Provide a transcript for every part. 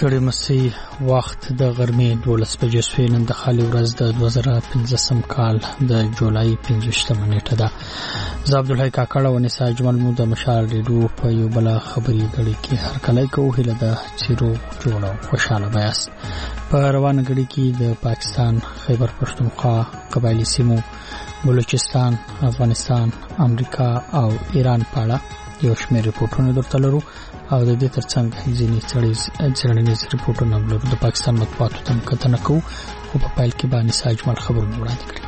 ستړي مسي وخت د غرمې 12 بجې شوې. نن د خالي ورځ د 2015 کال د جولای 15 نیټه ده. زه عبدالحی کاکړ او نساء اجمل مو د مشال ریډیو په یو بل خبري غړي کې هر کله کوو هله د چیرو جوړو خوشاله بیاست. په روانه غړي کې د پاکستان خیبر پښتونخوا قبایلی سیمو بلوچستان افغانستان امریکا او ایران په اړه یو شمېر ریپورتونه درته لرو او د دې ترڅنګ ځینې څېړنیز ریپورتونه لرو. د پاکستان مطبوعاتو ته کتنه کوو خو په پیل کې باندې ساجمل خبرونه وړاندې کړي.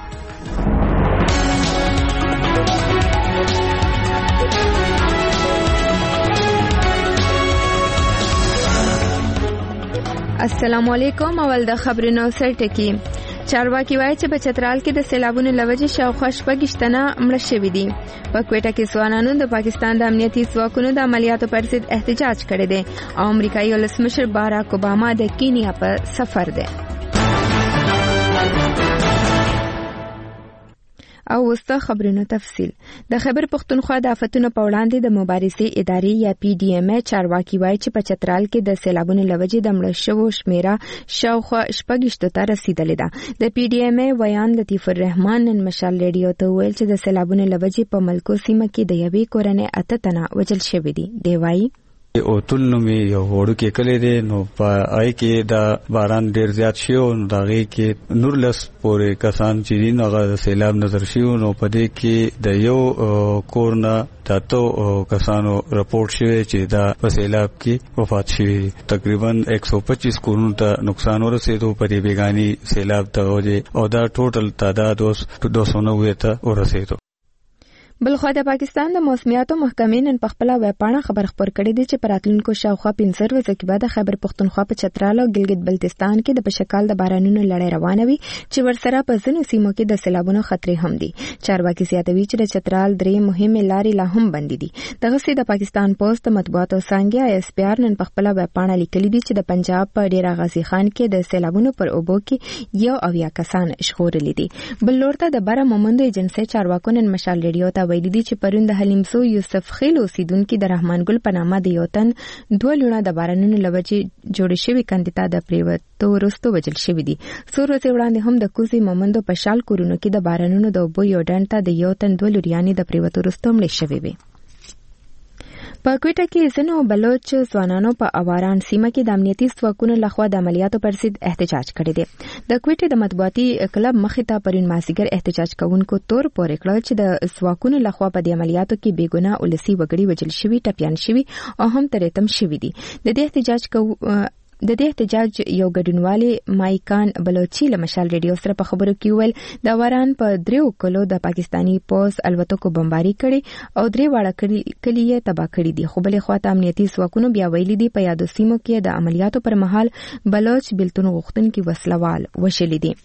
السلام علیکم. اول د خبرونو سرټکی. چارواکي وایي چې په چترال کې د سیلابونو لوجې شاوخوا 6 تنه مړه شوي دي. په کوټه کې ځوانانو د پاکستان د امنیتي ځواکونو د عملیاتو پر ضد احتجاج کړی دی او امریکایي ولسمشر باراک اوباما د کینیا په سفر دی. او وسته خبرونو تفصیل. د خیبر پښتونخوا د آفتونو په وړاندې د مبارزې ادارې یا PDMA چارواکي وایي چې په چترال کې د سیلابونو لوجې د مړه شوو شمیره شاوخوا 6 ته رسیدلې ده. د PDMA ویان لطیف الرحمن نن مشال ریډیو ته ویل چې د سیلابونو لوجې په ملکو سیمه کې د یوې کورنۍ 8 تنه وژل شوي دي. دی وایي او تلنو می یو وړو کې کلی دی نو په آی کې دا باران ډیر زیات شي او داغه کې نورلس پورې کسان چې دین هغه سیلاب نظر شي نو په دې کې د یو کورنا تاسو کسانو رپورټ شوی چې دا په سیلاب کې وفات شوی. تقریبا 125 کورونو ته نقصان ورسېدو په دې بیگانی سیلاب ته او دا ټوټل تعداد اوس 290 ته ورسېدو. بلخوا د پاکستان د موسمیاتو محکمې نن په خپل ویب پاڼه خبر خپور کړی دی چې پراتلونکو شاوخوا 15 ورځې کې بعد خیبر پښتونخوا په چترال او ګلګت بلتستان کې د پشکال د بارانونو لړۍ روانه وي چې ورسره په ځینو سیمو کې د سیلابونو خطرې هم دي. چارواکي زیاتوي چې د چترال درې مهمه لارې لا هم بند دي. دغه سي د پاکستان پوسټ مطبوعاتو څنګه ISPR نن په خپل ویب پاڼه لیکلي دي چې د پنجاب په ډیره غازی خان کې د سیلابونو پر اوبو کې 1 کسان ژغورل دي. بل لورته د بره مومند ایجنسی چارواکو نن مشال ریډیو ته ویلي دي چې پرون د حلیمسو یوسف خیل اوسیدونکو د رحمان ګل په نامه د یو تن 2 لونه د بارانونو لوجې جوړ شوی کاندیدا د پریوتو ورستو وجل شوی دي. څو ورځې وړاندې هم د کوزي مومندو په شال کورونو کې د بارانونو د اوبو یو ډنټه د یو تن 2 لوريانې د پریوتو ورستو مړ شوی وي. په کوټه کې ځینو بلوچ ځوانانو په اواران سیمه کې د امنیتي ځواکونو لخوا د عملیاتو پر ضد احتجاج کړی دی. د کوټې د مطبوعاتي کلب مخې ته پرون مازیګر احتجاج کوونکو تور پورې کړل چې د ځواکونو لخوا په دې عملیاتو کې بیګناه ولسی وګړي وجل شوي ټپيان شوي او هم ترتم شوي دي. د دې احتجاج یو ګډونوالي مایکان بلوچي له مشال ریډیو سره په خبرو کې ویل د واران په 3 کلو د پاکستانی پوز الوتکو بمباری کړي او 3 واړه کلیه تباہ کړي دي. خو بلې خواته امنیتي ځواکونو بیا ویلي دي په یادو سیمو کې د عملیاتو پر مهال بلوچ بلتون غوښتونکي وسلوال وشلي دي.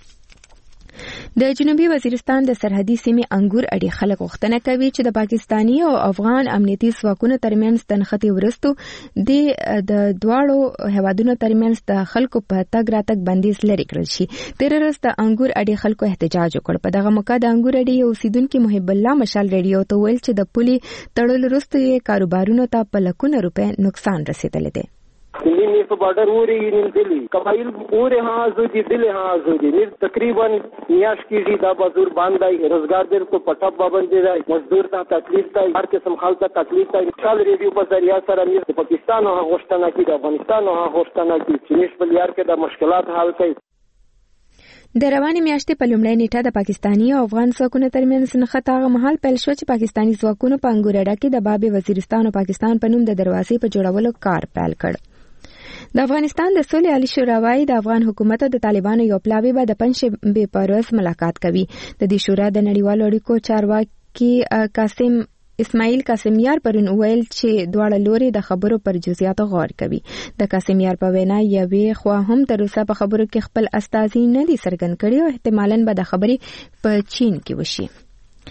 د جنوبي وزیرستان د سرحدي سیمې انګور اډې خلک غوښتنه کوي چې د پاکستانی او افغان امنیتي ځواکونو ترمنځ تنختی ورستو د دواړو هیوادونو ترمنځ د خلکو په تګ راتګ بندیز لري کړل شي. تیر ورځ د انګور اډې خلکو احتجاج وکړ. په دغه موقع د انګور اډې اوسیدونکو محب الله مشال ریډیو ته ویل چې د پولي تړل وروسته یې کاروبارونو ته په لکونه روپے نقصان رسیدلی دی. نیم په بارډر وری نیم دلی قبایل وری ها زودي دلی ها زودي نیم تقریبا میاش کیږي دا بازور باندې روزګار در کو پټاب باندې دی مزدور ته تکلیف دی هر قسم خلک تکلیف دی. چال ریډیو په ذریعہ سره مې د پاکستان او غوښتنه کې د افغانستان او غوښتنه کې چې نسبت یار کې د مشکلات حل کوي. د روانې میاشتې په لومړۍ نیټه د پاکستانی او افغان ځواکونو ترمنځ نښته هغه مهال پیل شو چې پاکستانی ځواکونو په انګورډا کې د باب وزیرستان او پاکستان په نوم د دروازې په جوړولو کار پیل کړ. د افغانستان د سولې عالی شورا وايي د افغان حکومت او د طالبانو یو پلاوی به د پنځشنبه په ورځ ملاقات کوي. د دې شورا د نړیوالو اړیکو چارواکي قاسم اسماعیل قاسمیار پرون ویل چې دواړه لوري د خبرو پر جزئیاتو غور کوي. د قاسمیار په وینا یوې خوا هم تر اوسه په خبرو کې خپل استازي نه دي څرګند کړي او احتمالاً به د خبرې په چین کې وشي.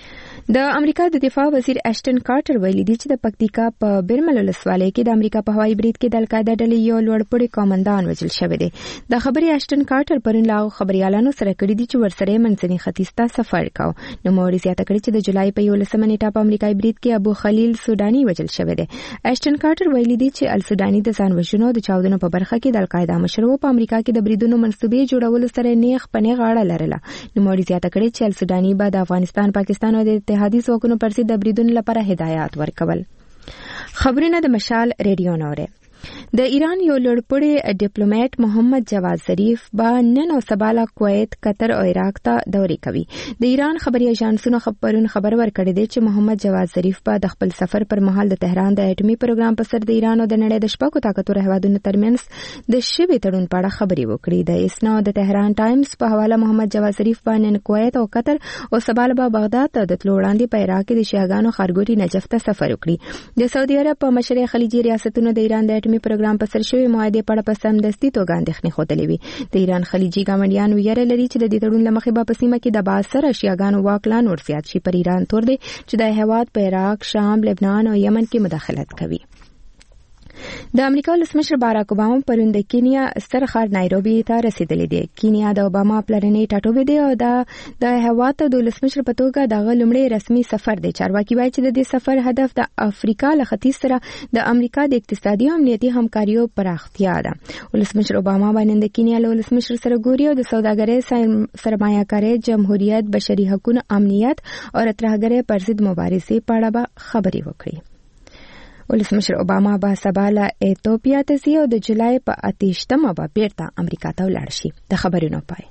د امریکا د دفاع وزیر اشټن کارټر ویلي دی چې د پکتیکا په برمل ولسوالۍ کې د امریکا په هوایي برید کې د القاعده ډلې یو لوړپوړی قومندان وژل شوی دی. د خبرې اشټن کارټر پرون لا خبريالانو سره کړي دي چې ورسره منځني ختیځ ته سفر کاو. نو موري زیاته کړي چې د جولای په 11 نیټه په امریکایي برید کې ابو خلیل سوداني وژل شوی دی. اشټن کارټر ویلي دی چې السوداني د ځان وژنو د چاودنو په برخه کې د القاعده مشرو په امریکا کې د بریدونو منسوبې جوړولو سره نیغ پنیغ اړه لرله. نو موري زیاته کړي چې السوداني به د افغانستان، پاکستان او د اتحادیې ځواکونو پر ضد د بریدونو لپاره هدایات ورکول. خبرونه د مشال ریډیو نوره. د ایران یو لوړپوړی ډیپلوماټ محمد جواد ظریف با نن او سبا له کویت، قطر او عراق ته دورې کوي. د ایران خبري ایجنسونو خبر ورکړی دی چې محمد جواد ظریف په د خپل سفر پر مهال د تهران د اټومي پروګرام په سر د ایران او د نړۍ د شپږو طاقتورو هیوادونو ترمنځ د شوي تړون په اړه خبرې وکړي. د اسنا او د تهران ټایمز په حواله محمد جواد ظریف په نن کویت او قطر او سبا له بغداد ته د تلو وړاندې په عراق کې د شیعاګانو ښارګوټي نجف ته سفر وکړي. د سعودي عرب په مشرق خلیجي ریاستونو د ایران د اټومي پروګرام په سر شوی معاهده په اړه په سمدستي توګه اندېښنې ښودلې وي. د ایران خلیجي ګاونډیان ویره لري چې د دې تړون له مخې به په سیمه کې د باثره شیعاګانو واک لا نور زیات شي. پر ایران تور دی چې د هیواد په عراق، شام، لبنان او یمن کې مداخلت کوي. د امریکا ولسمشر باراک اوباما پرون د کینیا ستر ښار نایروبي ته رسیدلی دی. کینیا د اوباما پلرنی ټاټوبی دی او د هیواد ته د ولسمشر په توګه د لومړی رسمي سفر دی. چارواکي وایي چې د دې سفر هدف د افریقا له ختیځ سره د امریکا د اقتصادي او امنیتي همکاریو پراختیا ده. ولسمشر اوباما باندې د کینیا له ولسمشر سره ګوري او د سوداګرۍ، سرمایه‌کارۍ، جمهوریت، بشري حقوقو، امنیت او ترهګرۍ پر ضد مبارزې په اړه خبرې وکړي. ولسمشر اوباما به سبا له ایتوپیا ته ځي او د جولای په 28مه به بیرته امریکا ته ولاړ شي. د خبرونو پای.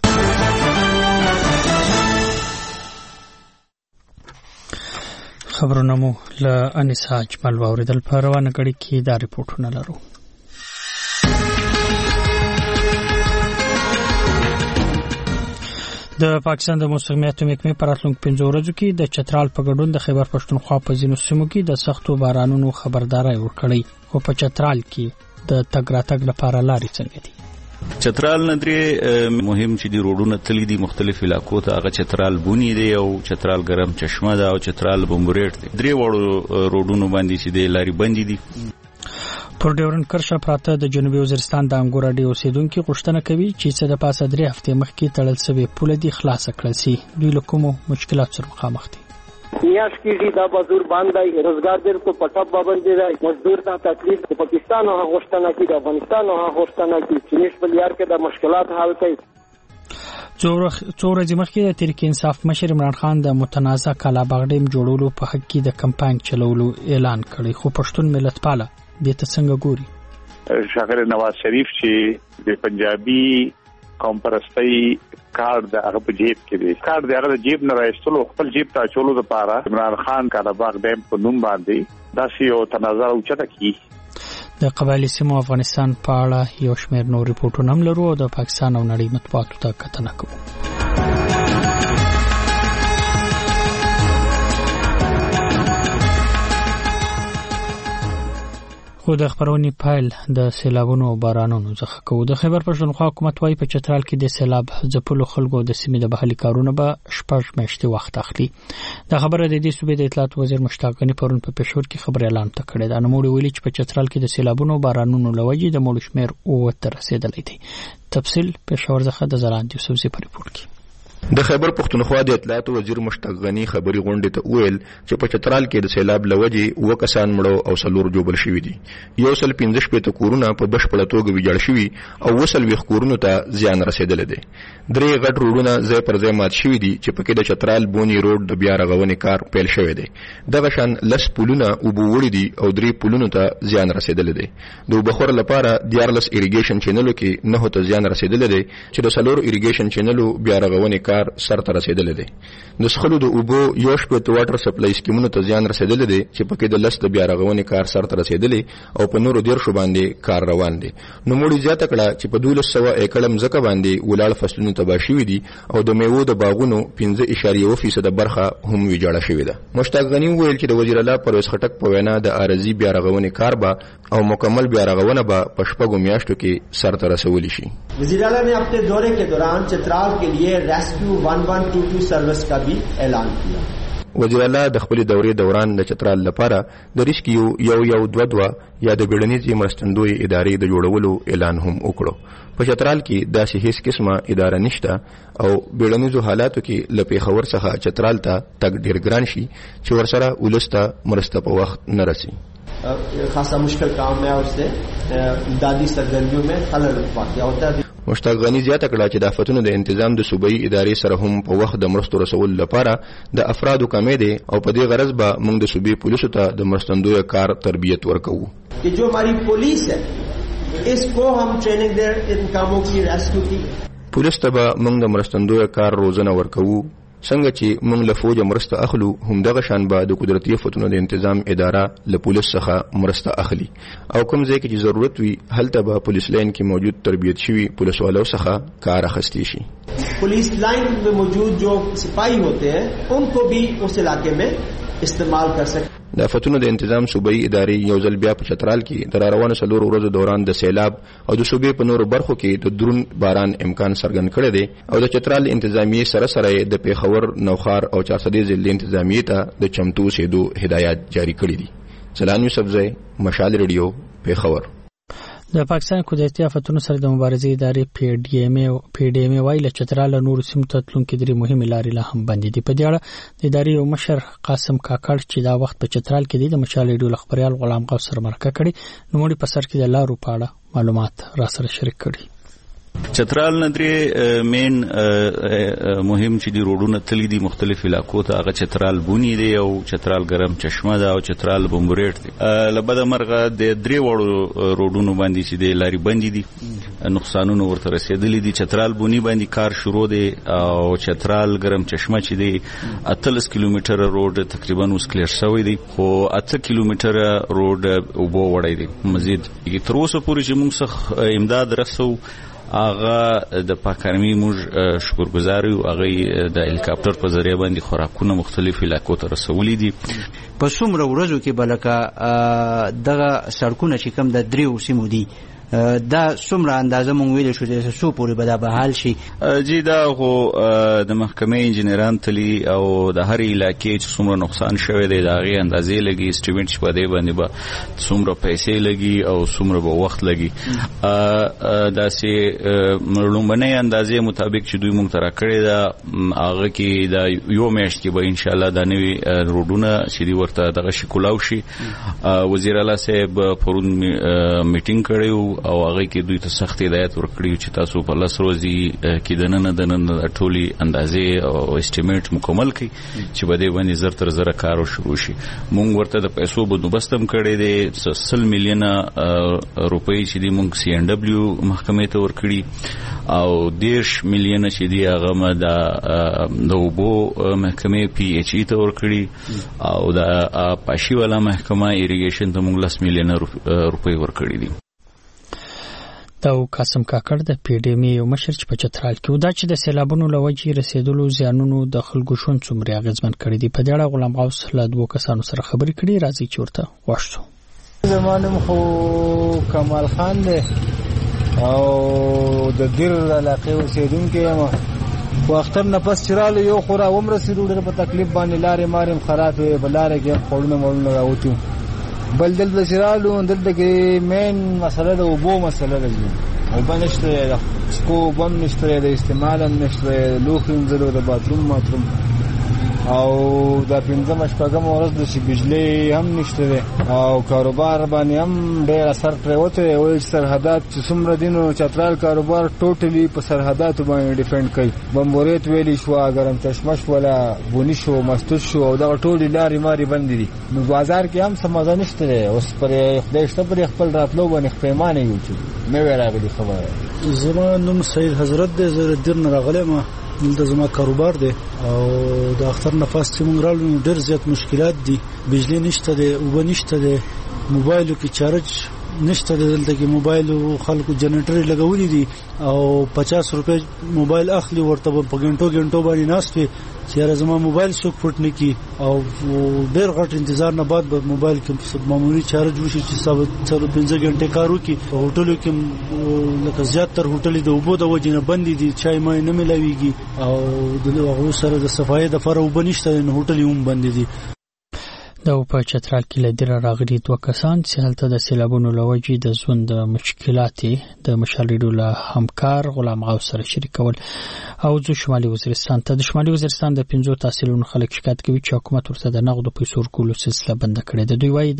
خبرونه مو له انیسا اجمل واوریدل. په روانه کړي کې دا ریپورتونه لرو. د پاکستان د موسمیاتو محکمې پر راتلونکو 5 ورځو کې د چترال په ګډون د خیبر پښتونخوا په ځینو سیمو کې د سختو بارانونو خبرداري ورکړې او په چترال کې د تګ راتګ لپاره لارې څنګه دي؟ چترال ندرې مهم چې دی روډونه تللی دي مختلف علاقو ته. هغه چترال بونی دی او چترال ګرم چشمه ده او چترال بمبریټ دی. درې وړو روډونو باندې چې دی لارې بندې دي. پر ډیورن کرښه پراته د جنوبي وزیرستان د انګور اډې اوسیدونکو غوښتنه کوي چې څه د پاسه 3 هفتې مخکې تړل شوی پوله دی خلاص کړل شي. دوی له کومو مشکلات سره مخامخ دي؟ نیاش کیږي دا بازور باندې روزګار کو پټه باندې راي مزدور ته تکلیف د پاکستان او غوښتنه کوي د افغانستان او غوښتنه کوي چې نش بل یار کې د مشکلات حل کوي. څو ورځې مخکې د تحریک انصاف مشر عمران خان د متنازع کلاباغ ډیم جوړولو په حق کې د کمپاین چلولو اعلان کړی. خو پښتون ملت پاله دې ته څنګه ګوري؟ ښاغلی نواز شریف چې د پنجابي قوم پرستی کارت د هغه په جیب کې دی، کارت د هغه د جیب نه راایستلو خپل جیب ته اچولو لپاره عمران خان کلاباغ ډیم په نوم باندې داسې یو تنازع اوچته کړي. د قبایلي سیمو افغانستان په اړه یو شمېر نور ریپورټونه هم لرو او د پاکستان او نړۍ مطبوعاتو ته کتنه کوو. خو د خبرونې پایل د سیلابونو او بارانونو څخه کوو. د خیبر پښتونخوا حکومت وايي په چترال کې د سیلاب ځپلو خلکو د سیمې د بحالي کارونو به 6 میاشتې وخت اخلي. دا خبره د دې صوبې د اطلاعات وزیر مشتاق غني پرون په پېښور کې خبر اعلان کړی دا. نوموړي ویلي چې په چترال کې د سیلابونو او بارانونو لوجې د مړو شمېر 9 ته رسیدلی دی. تفصیل پېښور څخه د زلاند یوسفزي په ریپورت کې. د خیبر پښتونخوا د اطلاعات وزیر مشتاق غني خبري غونډې ته ویل چې په چترال کې د سیلاب لوجې 9 کسان مړو او 4 جوړل شوي دي. 115 کورونه په بشپړه توګه ویجاړ شوي او 20 کورونو ته زیان رسیدلی دی. 3 غټ روډونه ځای پر ځای مات شوي دي چې پکې د چترال بونی روډ د بیا رغونې کار پیل شوی دی. دغه شان 10 پلونه اوبه وړي دي او 3 پلونو ته زیان رسیدلی دی. د اوبخور لپاره 14 اریګیشن چینلو کې 9 ته زیان رسیدلی دی چې د 4 اریګیشن چینلو بیا رغونې کار سر ته رسیدلی دی. د څښلو د اوبو 1 واټر سپلای سکیمونو ته زیان رسیدلی دی چې پکې د 10 د بیا رغونې کار سر ته رسیدلی او په نورو 13 باندې کار روان دی. نوموړي زیاته کړه چې په 1200 ایکړ ځمکه باندې ولاړ فصلونه تباه شوي دي او د میوو د باغونو 5.1% برخه هم ویجاړه شوې ده. مشتاق غني وویل چې د وزیر اعلی پرویز خټک په وینا د عارضي بیا رغونې کار به او مکمل بیا رغونه به په 6 میاشتو کې سر ته رسولی شي. وزیر اعلی نے اپنے دورے کے دوران چترال کے لیے ریسکیو 1122 سروس کا بھی اعلان کیا. وزیر اعلی د خپل دورې دوران د چترال لپاره د ریسکیو یو دوه یا د بیړنیزې مرستندوی ادارې د جوړولو اعلان هم وکړو. په چترال کې داسې هیڅ قسمه اداره نشته او بیړنیزو حالاتو کې له پیښور څخه چترال ته تګ ډیر ګران شي چې ورسره ولس ته مرسته په وخت نه رسي. خاصا مشکل کام ہے اور سے امدادی سرگرمیوں میں خلل واقع ہوتا ہے. مشتاق غنی زیاته کړه چې د آفتونو د تنظیم د صوبایي ادارې سره هم په وخت د مرستو رسول لپاره د افرادو کمې دي او په دې غرض به موږ د صوبې پولیسو ته د مرستندوی کار تربیت ورکوو. کہ جو ہماری پولیس ہے اس کو ہم ٹریننگ دے ان کاموں کی ریسکیو کی. پولیس ته به موږ د مرستندوی کار روزنه ورکوو. څنګه چې موږ له فوج مرسته اخلو همدغه شان به د قدرتي آفتونو د تنظیم اداره له پولیس څخه مرسته اخلي او کوم ځای کې چې ضرورت وي هلته به پولیس لاین کې موجود تربیت شوي پولیسوالو څخه کار اخیستی شي. پولیس لاइन में मौजूद जो सिपाही होते हैं उनको भी उस इलाके में استعمال कर सकते. د آفتونو د تنظیم صوبایي ادارې یو ځل بیا په چترال کې د روانو 4 ورځو دوران د سیلاب او د صوبې په نورو برخو کې د درون باران امکان څرګند کړی دی او د چترال انتظامیه سره د پیښور نوخار او 400 ضلع انتظامیه ته د چمتو سیدو هدایت جاری کړی دي. سلام یوسف زئی، مشال ریډیو، پیښور. د پاکستان قدرتي آفتونو سره د مبارزې ادارې پی ډي ایم وايي چې چترال نور سیمو ته تلونکي درې مهمې لارې لا هم بندې دي. په دې اړه د ادارې یو مشر قاسم کاکړ چې دا وخت په چترال کې د مشال ریډیو خبريال غلام غوث سره مرکه کړې نو موږ په سر کې د لارو په اړه معلومات را سره شریک کړي. چترال ندرې مین مهم چې دی روډونه تللی دي مختلف علاقو ته هغه چترال بونی دی او چترال ګرم چشمه ده او چترال بمبریټ دی. لبده مرغه د درې وړو روډونو باندې چې دی لاري بندي دي نقصانونه ورته رسیدلي دي. چترال بونی باندې کار شروع دی او چترال ګرم چشمه چې دی 38 کیلومتره روډ تقریبا اوس کلیر شوی دی خو 8 کیلومتره روډ وبو وړی دی. مزید تر اوسه پورې چې موږ څخه امداد رسو هغه د پاکارمي موږ شکرګزار یو هغه د هلیکاپټر په ذریعہ باندې خوراکونه مختلف علاقو ته رسولي دي. په څومره ورځو کې بلکه دغه سړکونه چې کوم د دریو سیمو دي دا څومره اندازه مونږ ویل شو چې څو پورې به دا بحال شي؟ جی دا خو د محکمې انجنیران تلی او د هر علاقې چې څومره نقصان شوی دی د هغې اندازې لګي اسټیمیټ چې په دې باندې به څومره پیسې لګي او څومره به وخت لګي. داسې لومبنۍ اندازې مطابق چې دوی مونږ ته راکړې ده هغه کې د یو میاشت کې به انشاءالله دا نوي روډونه چې دي ورته دغه شي کولاو شي. وزیر اعلی صاحب پرون میټینګ کړی و او هغه کې دوی ته سخت هدایت ورکړي چې تاسو په 10 ورځې کې د نن ټولي اندازې او اسټیمیټ مکمل کړئ چې په دې باندې زر تر زر کار شروع شي. مونږ ورته د پیسو بندوبست هم کړی دی 100 میلیونه روپۍ چې دی مونږ سی ان ډبلیو محکمې ته ورکړي او 10 میلیونه چې دی هغه د اوبو محکمې پی ایچ ای ته ورکړي او د پاشي والا محکمه ایریګیشن ته مونږ 10 میلیونه روپۍ ورکړي دي. دا قاسم کاکړ د پی ډي ایم یو مشر چې په چترال کې ودا چې د سیلابونو لوجې رسیدلو زیانونو د خلکو ژوند څومره اغیزمن کړی دی. په دې اړه غلام غوث له دوه کسانو سره خبرې کړي راځي چې ورته واشو. زمانم خو کمال خان دی او د دیر علاقې اوسیدونکی یم خو اختر نه پس چې راغلو یو خو راومرسېدو ډېر په تکلیف باندې لارې مارې خراب وې په لاره کې خوړونه موړونه راوتو بل دلته چې رالو دلته کې مین مسله د اوبو مسله ده. اوبه نشته د څښو اوبه هم نشته د استعمال هم نشته لوښي وینځلو د باتروم او دا 15 شپږم ورځ د بجلی هم نشته ده او کاروبار باندې هم ډېر اثر پرېوتی دی. وایي چې سرحدات چې څومره دي نو چترال کاروبار ټوټلي په سرحداتو باندې ډیپینډ کوي. بمبوریت ویلي شوه ګرم چشمه شوله بوني شو مسدود شو او دغه ټولې لارې مارې بندې دي نو بازار کې هم څه مزه نشته دی. اوس پرې خدای شته پرې خپل راتلو باندې پیمانې یو چې مې راغلي خبره. زما نوم سید حضرت دی زه دیر نه راغلی ما دلته زما کاروبار دی او د اختر نفس چې مونږ رالو ډېر زیات مشکلات دي. بجلی نشته دی اوبه نشته دی موبایلو کې چارج نشته دی. دلته کې موبایلو خلکو جنریټر لګولي دي او 50 روپۍ موبایل اخلي ورته په غنټو باندې ناست وي چې زما موبایل څوک پټ نه کی او ډېر غټ انتظار نه بعد به موبایل کې معمولی چارج وشي چې 15 غنټه کار وکي. هوټلو کې لکه زیات تر هوټلې د اوبو د وجې نه بندي دي، چای مای نه ملاويږي او د هغه سره د صفایي د فرو بنشته نه هوټلې هم بندي دي. د په چترال کې لدیره راغلي دوه کسان چې هلته د سیلابونو لوجې د ژوند د مشکلات د مشال ریډیو له همکار غلام غوث سره شریکول. او د شمالي وزیرستان ته د شمالي وزیرستان د 15 تحصیلونو خلک شکایت کوي چې حکومت ورته د نقد پیسو ورکولو سلسله بند کړې ده. دوی وایي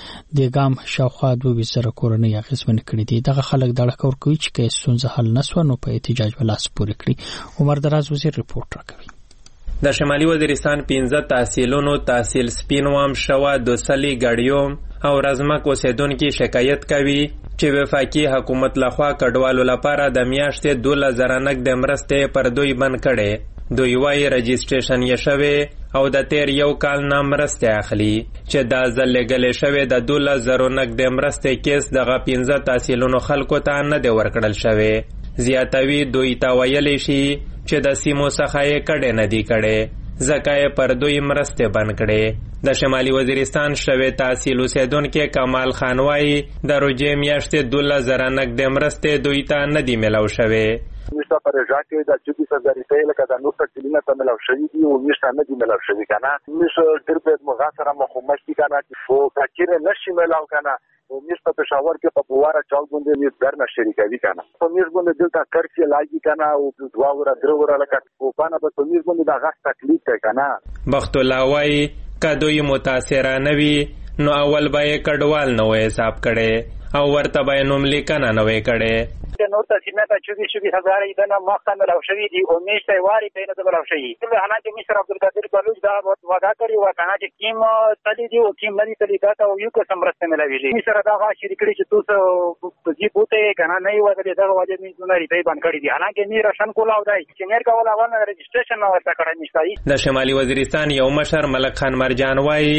د ګام شاوخوا 2000 کورنۍ اغیزمن کړې دي. دغه خلک د اړه کوي چې کې ستونزه حل نسو نو په احتجاج ولاس پورې کړی. عمر دراز وزیر رپورټ راکوي. د شمالي وزیرستان 15 تحصیلونو تحصیل سپینوام شوا دوسلی ګړیوم او رزمک اوسیدونکو شکایت کوي چې وفاقي حکومت لخوا کډوالو لپاره د میاشتې 2000 نقد مرستې پر دوی بند کړي. دوی وايي رجسټریشن یې شوی او د تیر یو کال نه مرستې اخلي چې دا ځل لګلې شوی د 2000 نقد مرستې کیس دغه 15 تحصیلونو خلکو ته نه دی ورکړل شوی. زیاتوي دوی ته ویلی شي چې د سیمو څخه یې کډې نه دی کړې ځکه یې پر دوی مرستې بند کړې. د شمالي وزیرستان شوی تحصیل اوسیدونکی کمال خان وایي د روژې میاشتې 2000 نقد مرستې دوی ته نه دی میلاو شوی. میشته پر ژاکه د 24000 روپۍ لکه د نو تکلیفونه ته ملاو شوی دي او میشته نه دی ملاو شوی کنه. میشه ډېر په مغاسره مخمش دي کنه او فکر نشي ملاو کنه. او میشته په شاور کې په بواره چاو باندې می در نه شریکوي کنه. په میز باندې دلته کرچې لاګي کنه او 2 ور 3 ور لکه او پانه په میز باندې دا غاښ تکلیف ته کنه. بخت الله وایي کدوې متاثرانه وي نو اول به کډوال نو حساب کړي او ورته به نوم لیکنه نه وې کړي. نور تاسیمه ته 24000 ایدنه مخته ملاو شوی دی او میشته واری په نه د ملاو شوی. حالانکه مصر عبدالقادر بلوچ دا وعده کړی و کنه چې کیم تلی دی او کیم نه تلی دا ته یو قسم رسته ملاویږي. مصر دا غا شریکړي چې تاسو په دې بوته کنه نه یو د دغه وجه می زونه ریپی باندې کړی دی. حالانکه می راشن کولاو دی چې مېر کوله ونه رجسټریشن نه ورته کړی نشته. د شمالي وزیرستان یو مشر ملک خان مرجان وایي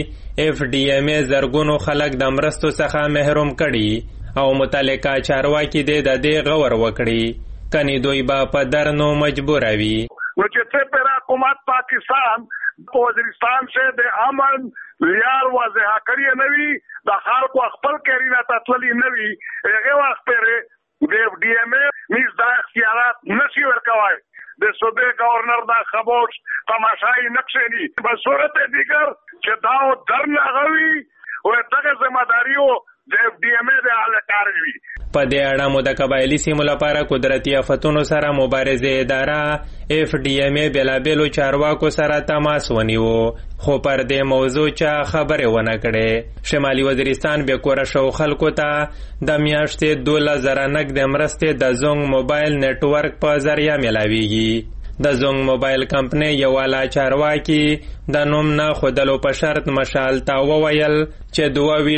FDMA زرګونو خلک د مرستو څخه محروم کړي او متعلقه چارواکي د دې غور وکړي کني دوی با په درنو مجبور وي. نو چې څه پر حکومت پاکستان په وزیرستان سے د امن لیال واضح کړی نه وي د خلکو خپل کرینا تطلی نه وي هغه وخت پر د FDMA میز د اختیارات نشي ورکوي. د صوبې گورنر دا خبوش تماشای نقشې دي په صورت دیگر چې داو درن غوي او دغه ځماداریو د FDMA د حالکار وي. په دې اړه مو د قبایلی سیمو لپاره قدرتي آفتونو سره مبارزه اداره FDMA بلابلو چارواکو سره تماس ونیو خو پر دې موضوع چا خبره ونه کړي. شمالي وزیرستان به کور شو خلکو ته د میاشتې 2000 نقد مرستې د زونګ موبایل نتورک په ذریعہ ملاويږي. د زونګ موبایل کمپنی یو والا چارواکي د نوم نه خودلو په شرط مشال تا وویل چې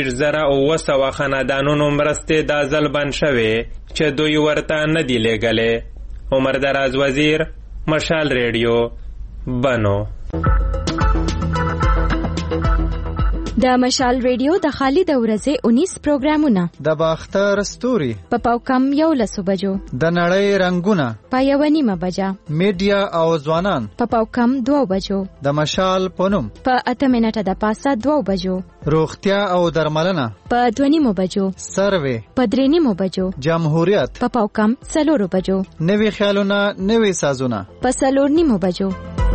22,900 خاندانونو مرستې د ځل بند شوي چې دوی ورته نه دی لېږلې. عمر دراز وزیر مشال ریډیو بنو. د مشال ریډیو د خالد ورځې 19 پروګرامونه د باختر ستوري په پاوکم 11 بجو د نړۍ رنگونه په 1:30 بجا میډیا او ځوانان په پاوکم 2 بجو د مشال پونم په 8 منټه د پاسه 2 بجو روغتیا او درملنه په 2:30 بجو سروي په 3:30 بجو جمهوریت په پاوکم 4 بجو نوي خیالونه نوي سازونه په 4:30 بجو.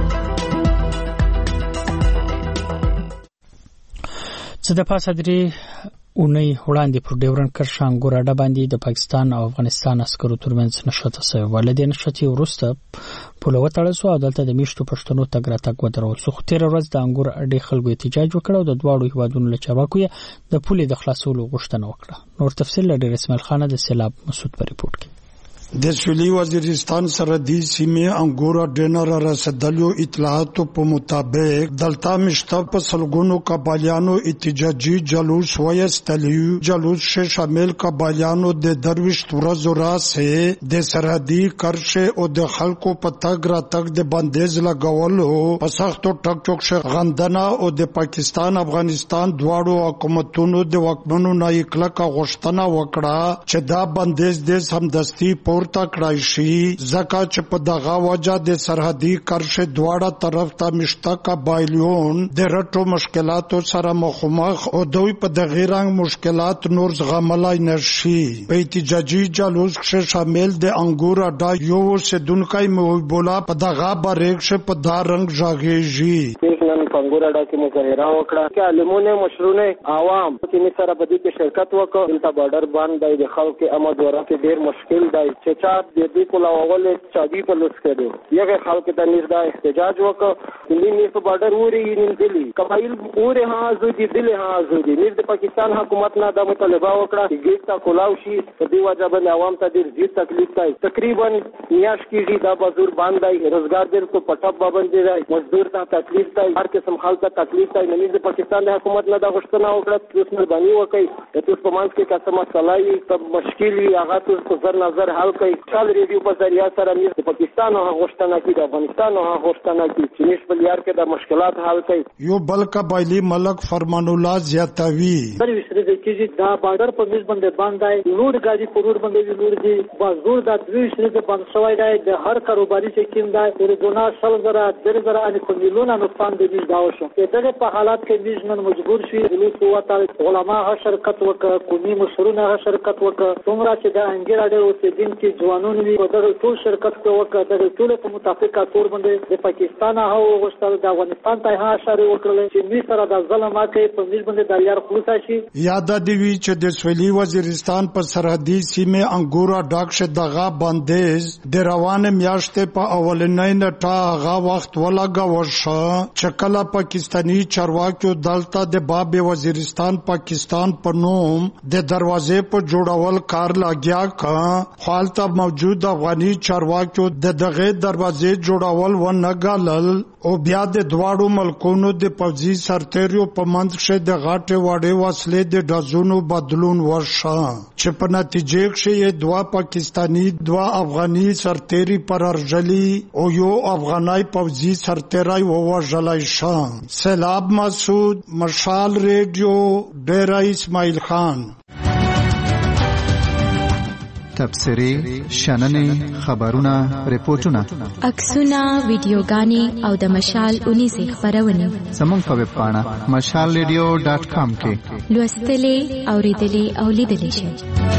څه د پاسه درې اونۍ وړاندې پر ډیورن کرښه انګور اډه باندې د پاکستان او افغانستان عسکرو ترمنځ نښته شوې وه. له دې نښتې وروسته پوله وتړل شوه او دلته د میشتو پښتنو تګ راتګ ودرول شو. خو تېره ورځ د انګور اډې خلکو احتجاج وکړ او د دواړو هیوادونو له چارواکو یې د پولې د خلاصولو غوښتنه وکړه. نور تفصیل له ډېر اسماعیل خانه د سیلاب مسعود په ریپورټ کې. د سویلي وزیرستان سرحدي سیمې انګور ډینر رسیدلو اطلاعاتو په مطابق دلته مشته په سلګونو قبایلیانو احتجاجي جلوس وایستلیو. جلوس شامل قبایلیانو د درویشت ورځو راځي د سرحدي کرښې او د خلکو په تګ راتګ د بندیز لګولو په سختو ټک ټوک شغندنه او د پاکستان افغانستان دواړو حکومتونو د واکمنو نه کلکه غوښتنه وکړه چې دا بندیز د سمدستي په پورته کړای شي ځکه چې په دغه وجه د سرحدي کرښې دواړه طرف ته مشته قبایلیون د رټو مشکلاتو سره مخامخ او دوی په دغه رنګ مشکلات نور زغملای نشي. په احتجاجي جلوس کې شامل د انګور اډا یو اوسیدونکی محبوب الله په دغه بریښه په دا رنګ ژاغېږي. نن انګور اډا کې مظاهره وکړه چې عالمونه مشرونه عوام چې سره په دې کې شرکت وکړ. انت بارډر باندې د خلکو آمد و رفت ډیر مشکل دی چې چا دې په لاول چابي په لوس کړو. یغه خلکو د نږدې احتجاج وکړ. دې په بارډر وری نن دلی قبایل وره ها زودي دلی ها زودي د پاکستان حکومت نه د مطالبه وکړه چې ګیټا کولاو شي. په دې وجه باندې عوام ته ډیر زیات تکلیف دی. تقریبا میاش کېږي دا بازور باندې روزګار دې کو پټه باندې دی. مزدور ته تکلیف دی. هر قسم خلک ته تکلیف دی. نه د پاکستان د حکومت نه د غوښتنه وکړه چې مهرباني وکړي چې په مانس کې قسمه صلاحي په مشکل وي هغه په نظر حل کړي. چال ریډیو په ذریعہ سره د پاکستان او غوښتنه کې د افغانستان او غوښتنه کې چې نشبل یار کې د مشکلات حل کړي. یو بل قبایلی ملک فرمان الله زیاتوي در وسره د کېږي دا بارډر په میز باندې لوډ غاډي په روډ باندې لوډ دي بازور د دوی سره د باندې شوی دی. د هر کاروباري چې کیم دی ورګونا شل زره در زره ان کوملونه نقصان دي دا وشو. دغه په حالات کې میز نن مجبور شي د قوت علماء شرکت وکړه قومي مشرونه شرکت وکړه. څومره چې د انګیر اډه اوسیدونکو ځوانان وي دغه ټول شرکت وکړه. دغه ټول په متفقه تور باندې د پاکستان هغه غوښتل د افغانستان ته ها اشاره وکړل چې می سره د ظلم اکه په میز باندې د یار خلاص شي. یاد دی وی چې د سویلي وزیرستان په سرحدي سیمه انګورا ډاکش دغه بندیز د روان میاشتې په اولنۍ نټه هغه وخت ولګاو شو چې کله پاکستانی چارواکو دلته د باب وزیرستان پاکستان په نوم د دروازې په جوړول کار لاګیا کا. حالت موجود افغاني چارواکو دغه دروازې جوړول و نه غلل او بیا د دواړو ملکونو د پوځي سرتیرو په منځ کې د غاټه واړې وسلې د ډزونو بدلون وشو چې په نتیجه کې دوا پاکستانی دوا افغاني سرتیري پر ارجلی او یو افغاني پوځي سرتیري ووژلای شو. سیلاب مسعود مشال ریډیو ډیرا اسماعیل خان. تبصرې شننې خبرونه ریپورتونه عکسونه ویډیوګانې او د مشال 19 خبرونه زموږ په ویب پاڼه mashalradio.com کې لوستلې اوریدلې او لیدلې شئ.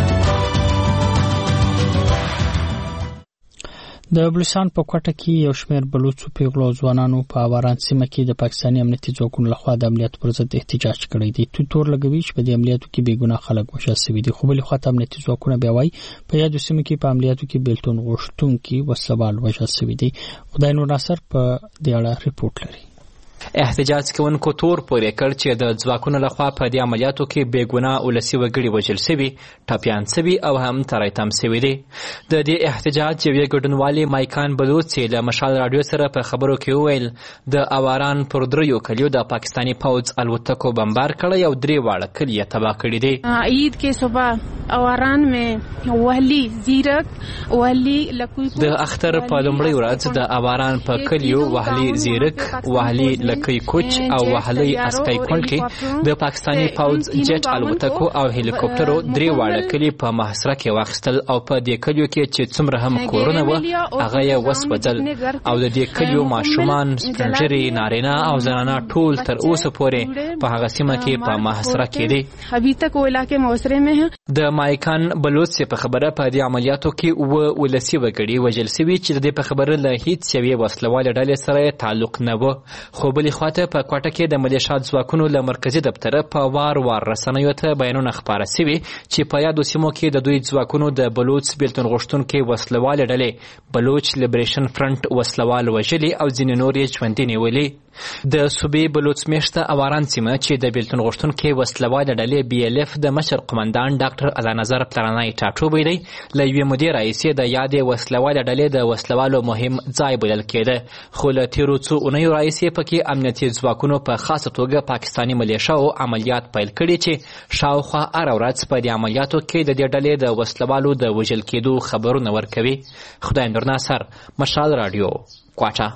د بلوچستان په کوټه کې یو شمېر بلوچو پیغلو ځوانانو په اواران سیمه کې د پاکستاني امنیتي ځواکونو لخوا د عملیاتو پر ضد احتجاج کړی دی. تور لګوي چې په دې عملیاتو کې بېګناه خلک وژل شوي دي. خو بلې خواته امنیتي ځواکونه بیا وایي په یادو سیمو کې په عملیاتو کې بیلتون غوښتونکي وسلوال وژل شوي دي. خدای نور ناصر په دې اړه ریپورټ لري. احتجاج کوونکو تور پورې کړ چې د ځواکونو لخوا په دې عملیاتو کې بېګناه ولسي وګړي وژل شوي، ټپیان شوي او هم ترایتم شوي دي. د دې احتجاج یوې ګډونوالې مایکان بلوچ له مشال راډیو سره په خبرو کې وویل د اواران پر دریو کلیو د پاکستاني پوځ الوتکو بمبار کړی او 3 واړه کلي تباه کړي دي. عید کې صبح اواران میں وهلی زیرک وهلی لکوی د اختر په لومړۍ ورځ د اواران په کلیو وهلی زیرک، وهلی لکۍ کوچ او وهلی اسکای کونډ کې د پاکستاني پوځ جټ الوتکو او هلیکوپټرو 3 واړه کلي په محاصره کې واخیستل او په دې کلیو کې چې څومره هم کورونه وو هغه یې وسوځل او د دې کلیو ماشومان، سپنجري، نارینه او زنانه ټول تر اوسه پورې په هغه سیمه کې په محاصره کې دي. ابھی تک وہ علاقے محاصرے میں ہیں. د مایکان بلوچ په خبره په دې عملیاتو کې ولسی وګړي وژل شوي چې د دې په خبره له هیڅ یوې وسلوالې ډلې سره تعلق نه و. خو بلې خواته په کوټه کې د ملیشات ځواکونو له مرکزي دفتره په وار رسنیو ته بیانونه خپاره شوي چې په یادو سیمو کې د دوی ځواکونو د بلوچ بیلتون غوښتونکي وسلوالې ډلې بلوچ لیبریشن فرنټ وسلوال وژلي او ځینې نور یې ژوندي نیولي. د صوبې بلوچ میشته اواران سیمه چې د بیلتون غوښتونکي وسلوالې ډلې BLF د مشر قمندان ډاکټر الله پلرانی ټاټوبی دی له یوې مودې راهیسې د یادې وسلوالې ډلې د وسلوالو مهم ځای بلل کېده. خو له تېرو څو اونیو راهیسې پکې امنیتي ځواکونو په خاصه توګه پاکستاني ملیشاو عملیات پیل کړي چې شاوخوا هره ورځ په دې عملیاتو کې د دې ډلې د وسلوالو د وژل کېدو خبرونه ورکوي. خدای نور ناصر، مشال راډیو، کوټه.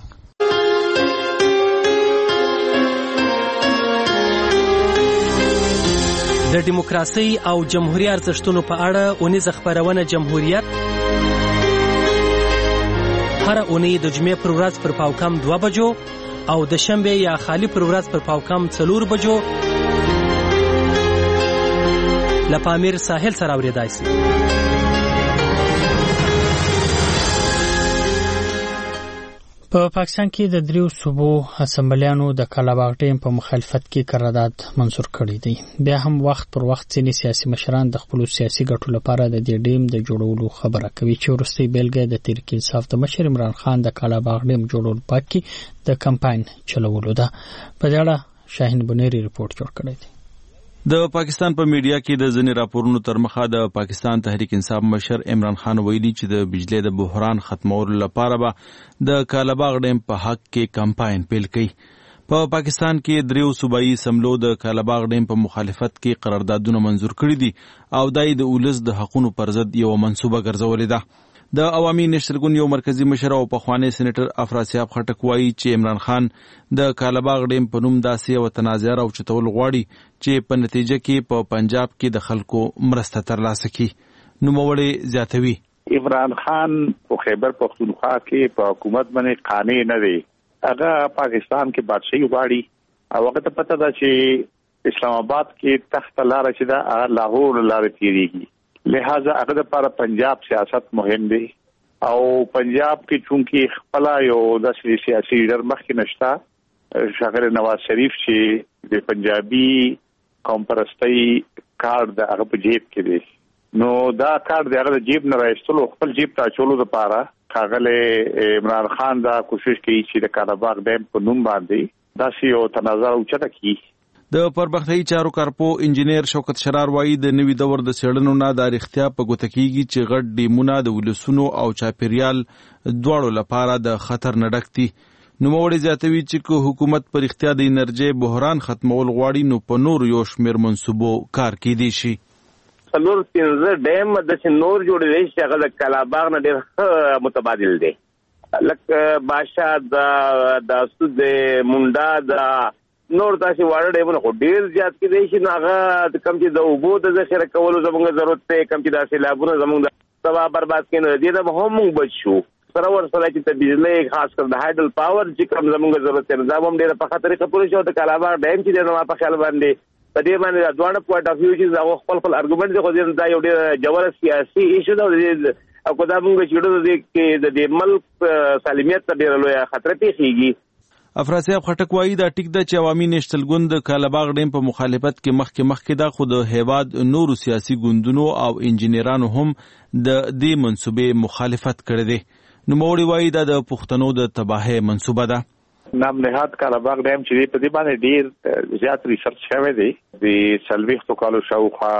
د دیموکراسي او جمهوریت ارزښتونو په اړه اونیزه خبرونه جمهوریت هر اونۍ د جمعې پر ورځ پر پاوکم 2 بجو او د شنبه یا خالی پر ورځ پر پاوکم 4 بجو لپامیر ساحل سره اوریدای شي. په پاکستان کې د دریو صوبو اسمبلیانو د کالاباغ ډیم په مخالفت کې قرارداد منظور کړی دی. بیا هم وخت پر وخت ځینې سیاسي مشران د خپل سیاسي ګټو لپاره د دې ډیم د جوړولو خبره کوي چې وروستي بیلګه د تحریک انصاف د مشر عمران خان د کالاباغ ډیم جوړولو باندې د کمپاین چلولو ده. په دې اړه شاهین بنيري رپورت جوړ کړی دی. د پاکستان په میډیا کې د ځینې راپورونو تر مخه د پاکستان تحریک انصاف مشر عمران خان ویلي چې د بجلی د بحران ختمولو لپاره به د کالاباغ ډیم په حق کې کمپاین پیل کړي. په پاکستان کې دریو صوبایي اسمبلو د کالاباغ ډیم په مخالفت کې قراردادونه منظور کړي دي او دای د ولس د حقوقو پر ضد یو منصوبه ګرځولې ده. د عوامي نېشنل ګوند یو مرکزی مشر او پخوانی سېنیټر افراسیاب خټک وایي چې عمران خان د کالاباغ ډیم په نوم داسې یو تنازع راوچتول غواړي چې په نتیجه کې په پنجاب کې د خلکو مرسته ترلاسه کړي. نوموړی زیاتوي عمران خان په خیبر پختونخوا کې په حکومت باندې قانع نه دی. هغه پاکستان کې بادشاہي غواړي او هغه ته پته ده چې اسلام آباد کې تخت لاره چې دا لاهور لاره تیریږي. لہذا هغه لپاره پنجاب سیاست مهم دی او پنجاب کې چونکی خپل یو د سیاسي لیډر مخکې نشتا شاغر نواز شریف چې د پنجابي قوم پرستی کارت د هغه په جیب کې دی. نو دا کارت د هغه جیب نه راځلو خپل جیب ته چولو لپاره کاغله عمران خان دا کوشش کوي چې د کالاباغ ډیم په نوم باندې داسې یو تنازع اوچته کړي. د پرمختیايي چارو کارپو انجینیر شوکت شرار وایي د نوي دور د څېړنو نه د اړتیا په ګوته کېږي چې غټ ډیمونه د ولسونو او چاپیریال دواړو لپاره د خطر نه ډک دي. نوموړی زیاتوي چې حکومت پر اختیار د انرژي بحران ختمول غواړي نو په نور یو شمېر منصوبو کار کېدی شي. څلور 15 ډیم د نور جوړ دی چې هغه د کالاباغ نه ډېر متبادل دی. لکه بادشاه د سود منډا د نور تاسو واړه ډیمونه خو ډیر زیات کې دی چې هغه کم چې د اوبو د ذخیره کولو زموږ ضرورت دی کم چې د سیلابونو زموږ د تبا برباد کینو دی دا هم موږ بچو سره ورسره چې د بجلی خاص کر د هایډل پاور چې کم زموږ ضرورت دی دا هم ډیر په خطر کې پوره شو د کالاباغ ډیم چې نو په خیال باندې په دې باندې دواړه پوینټ اف ویو چې هغه خپل ارګومنټ دی خو دا یو ډیر جوړ سیاسي ایشو دی او کو دا موږ چې د کې د ملک سالمیت ته ډیر لوی خطر پیښیږي. افراسیاب خټک وایي دا ټیک ده چې عوامي نېشنل ګوند د کالاباغ ډیم په مخالفت کې مخکې دا خو د هیواد نورو سیاسي ګوندونو او انجینرانو هم د دې منصوبې مخالفت کړی دی. نوموړی وایي دا د پښتنو د تباهۍ منصوبه ده. نام نهاد کالاباغ ډیم چې په دې باندې ډیر زیات ریسرچ شوی دی د سلويختو کالو شاوخوا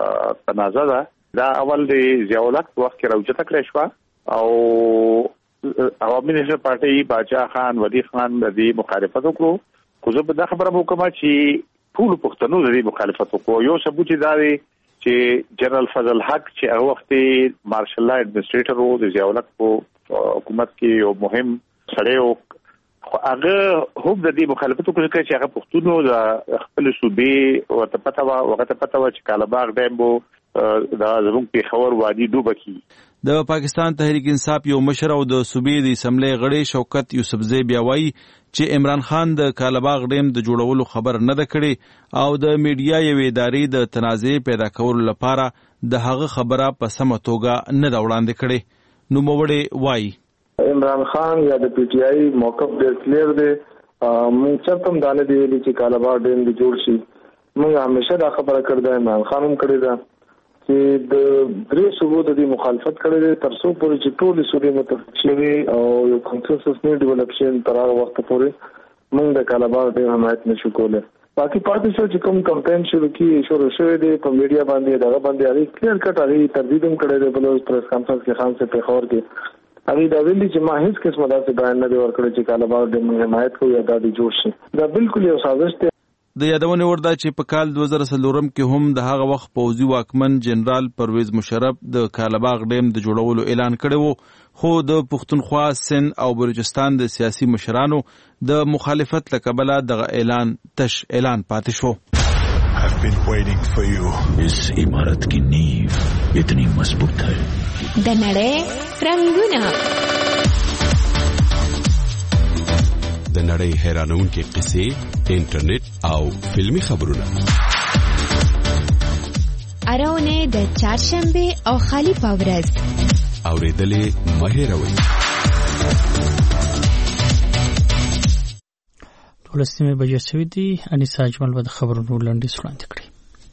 تنازع ده. دا اول د ضیاءالحق وخت کې راوچته کړی شو او عوامي نېشنل پارټي باچا خان ولی خان د دې مخالفت وکړو. خو زه په دا خبره وکم چې ټول پښتنو د دې مخالفت وکړو. یو ثبوت دا دی چې جنرال فضل حق چې هغه وخت مارشل لا ایڈمنسټریټر وو د ضیاءالحق په حکومت کې یو مهم سړی وو. هغه هم د دې مخالفت وکړي چې هغه پښتونو د خپل صوبې ورته پته و چې کالاباغ ډیم وو دا زموږ په خبر وادي ډوبه کی. د پاکستان تحریک انصاف یو مشر او د صوبې د اسمبلی غړی شوکت یوسفزی بیا وایي چې عمران خان د کالاباغ ډیم د جوړولو خبر نه ده کړې او د میډیا یوې ادارې د تنازع پیدا کولو لپاره د هغه خبره په سمه توګه نه ده وړاندې کړې. نوموړی وایي عمران خان یا د پی ټی آی موقف ډېر کلیر دی. موږ چرته هم دا نه دی ویلي چې کالاباغ ډیم د جوړ شي. موږ همیشه دا خبره کړې ده عمران خان هم کړې ده چې د درې صوبو د دې مخالفت کړی دی تر څو پورې چې ټولې صوبې متفق شوي او یو کنسنسس نه ډیولپ شي تر هغه وخته پورې موږ د کالاباغ ډیم حمایت نشو کولی. باقي پاتې شو چې کوم کمپین شروع شوی دی په میډیا باندې دغه باندې هغې کلیر کټ هغې تردید هم کړی دی. بل پریس کانفرنس کې خان صاحب پېښور کې هغې دا ویلي چې ما هېڅ قسمه داسې بیان نه دی ورکړی چې کالاباغ ډیم موږ حمایت کوو یا دا دې جوړ شي. دا بالکل یو سازش دی. د یادونې وړ ده چې په کال 2004 کې هم د هغه وخت پوځي واکمن جنرال پرویز مشرف د کالاباغ ډیم د جوړولو اعلان کړی و خو د پښتونخوا سند او بلوچستان د سیاسي مشرانو د مخالفت له کبله دغه اعلان تش اعلان پاتې شو. I've been waiting for you. इस इमारत की नींव इतनी मजबूत है. د نړۍ رنگونه د نړۍ حیرانونکې قصې، انټرنیټ او فلمي خبرونه. اراونه د چهارشنبه او خالی پاورز اوریدلې مهیروي. ولستمه بجې شوې دي. انیسا اجمل به د خبرونو لنډیز وړاندې کړي.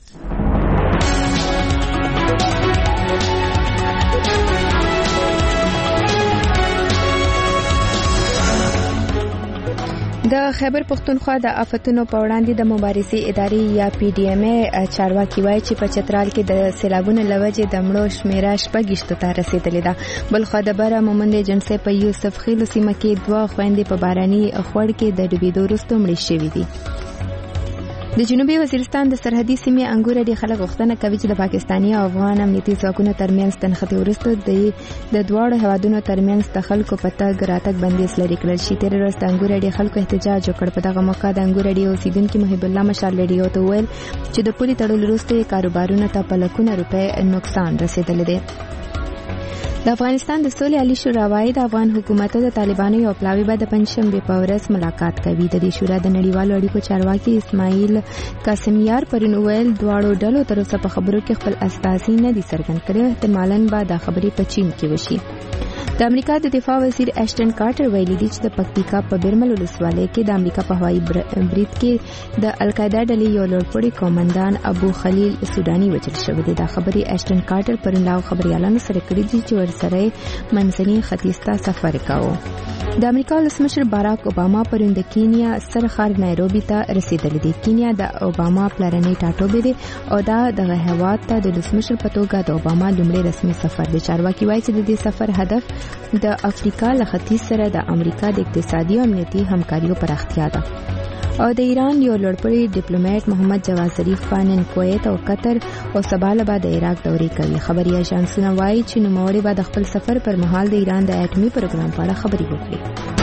د خیبر پختونخوا د آفتونو په وړاندې د مبارزې ادارې یا پی ډی ایم ای چارواکي وایي چې په چترال کې د سیلابونو لوجې د مړو شمیره 26 ته رسیدلې ده. بلخوا د بره مومند جنسي په یوسف خیل سیمه کې 2 خويندې په باراني خوړ کې د ډوبېدو وروسته مړې شوې دي. د جنوبي وزیرستان د سرحدي سیمې انګور ډېر خلک غوښتنه کوي چې د پاکستاني او افغان امنیتي ځواکونو ترمنځ تنخته وروسته د دواړو هیوادونو ترمنځ د خلکو په تګ راتګ بندیز لري کړل شي. تیر ورځ د انګور ډېر خلکو احتجاج وکړ. په دغه موقع د انګور ډېر اوسیدونکو محب الله مشال ریډیو ته ویل چې د پولي تړلو وروسته کاروبارونو ته په لکونه روپۍ نقصان رسیدلی دی. د افغانستان د سولې عالی شورا وايي د افغان حکومت د طالبانو یو پلاوی به د پنځشنبه په ورځ ملاقات کوي. د دې شورا د نړیوالو اړیکو چارواکي اسماعیل قاسمیار پرون ویل دواړو ډلو تر اوسه په خبرو کې خپل استازي نه دي څرګند کړي. احتمالاً به دا خبرې په چین کې وشي. د امریکا د دفاع وزیر اشټن کارټر ویلي دی چې د پکتیکا په بیرمل ولسوالۍ کې د امریکا په هوایي برید کې د القاعده ډلې یو لوړپوړی قومندان ابو خلیل سوداني وژل شوی دی. دا خبرې اشټن کارټر پرون له خبريالانو سره کړې دي چې ورسره منځني ختیځ ته سفر کاوه. د امریکا ولسمشر باراک اوباما پرون د کینیا سرخار نایروبي ته رسیدلی دی. کینیا د اوباما پلرنی ټاټوبه دی او دا دغه هیواد ته د ولسمشر په توګه د اوباما لومړی رسمي سفر دی. چارواکي وایي چې د دې سفر هدف د افریقا له ختیځ سره د امریکا د اقتصادي او امنیتي همکاریو پراختیا ده. او د ایران یو لوړپوړی ډیپلوماټ محمد جواد ظریف پانن کویت او قطر او سباله بعد عراق دورې کوي. خبري اژانسونه وایي چې نوموړي بعد خپل سفر پر مهال د ایران د اټومي پروګرام په اړه خبري وکړي.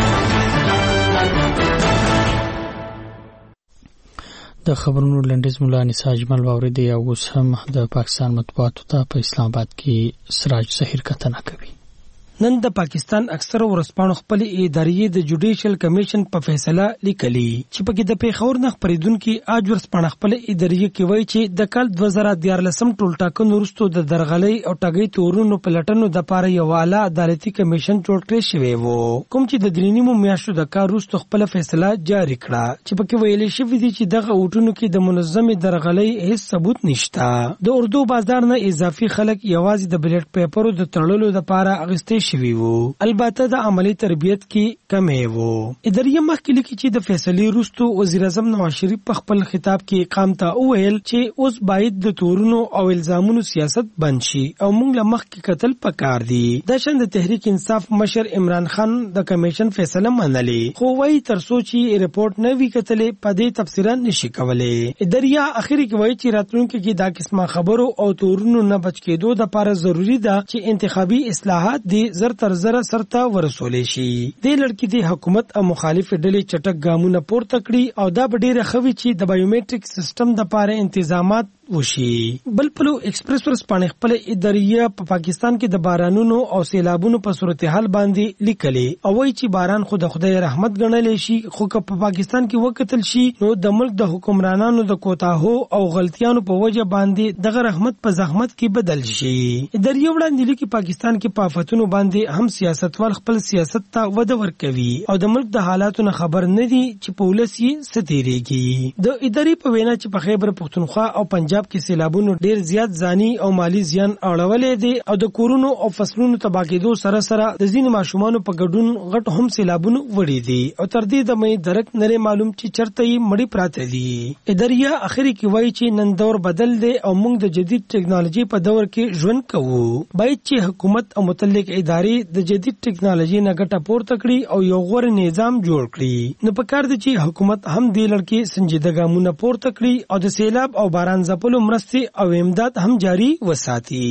د خبرونو لنډیز مولا انیسا اجمل واوریدي. او اوس هم د پاکستان مطبوعاتو ته په اسلام آباد کې سراج ظهیر کتنه کوي. نن د پاکستان اکثره ورځپاڼو خپل ادارې د جوډیشل کمیشن په فیصله لیکلي چې پکې د پیښور نه خبرېدونکو اج ورځپاڼه خپل ادارې کې وایي چې د کال 2014 ټولټاکنو وروسته د درغلۍ او ټاګۍ تورونو په لټنو د پاره یو اعلی عدالتي کمیشن جوړ کړی شوی وو کوم چې د درینیمو میاشتو د کار وروسته خپل فیصله جاری کړه چې پکې ویل شوی دی چې دغه اوټونو کې د منظمې درغلۍ هیڅ ثبوت نشته. د اردو بازار نه اضافي خلک یوازې د بلیټ پیپرو د تړلو لپاره اغستې شوی وو. البته د عملی تربیت کې کمې وو. ادارې مخکې لیکي چې د فیصلې وروسته وزیر اعظم نواز شریف په خپل خطاب کې قام ته وویل چې اوس باید د تورونو او الزامونو سیاست بند شي او موږ له مخکې کتل پکار دي. د شند تحریک انصاف مشر عمران خان د کمیشن فیصله منلې خو وايي تر څو چې ریپورت نه وی کتلې په دې تفسیر نشي کولای. ادارې اخري کې وایي چې راتلونکو کې دا قسمه خبرو او تورونو نه بچ کېدو د لپاره ضروری ده چې انتخابي اصلاحات دي زر تر زر سرته ورسولې شي. د لړکی د حکومت او مخالف ډلې چټک ګامونه پورته کړي او دا ډېره خوي چې د بایومټریک سیستم د لپاره تنظیمات وشي. بل پلو ایکسپریس ورسپانې خپل ادارې په پاکستان کې د بارانونو او سیلابونو په صورتحال باندې لیکلي او وایي چې باران خو د خدای رحمت ګڼل شي خو که په پاکستان کې وکتل شي نو د ملک د حکمرانانو د کوتاهو او غلطیانو په وجه باندې دغه رحمت په زحمت کې بدل شي. ادارې وړاندې لیکي پاکستان کې په آفتونو باندې هم سیاستوال خپل سیاست ته وده ورکوي او د ملک د حالاتو نه خبر نه دي چې په ولس یې ستیریږي. د ادارې په وینا چې په خیبر پختونخوا او پنجاب کې سیلابونو ډیر زیات ځاني او مالی زیان اړولې دي او د کورونو او فصلونو تباہ کېدو سره سره د ځینې ماشومانو په ګډون غټ هم سیلابونو وړي دي او تر دې د مې درک نره معلوم چې چرته یې مړی پراته دي. ادارې اخري کې وایي چې نن دور بدل دی او موږ د جدید ټکنالوژي په دور کې ژوند کوو. باید چې حکومت او متعلق ادارې د جدید ټکنالوژي نه ګټه پورته کړي او یو غوره نظام جوړ کړي. نو پکار دي چې حکومت هم دې لړکې سنجیده ګامونه پورته کړي او د سیلاب او باران ځپلو مرستې او امداد هم جاری وساتي.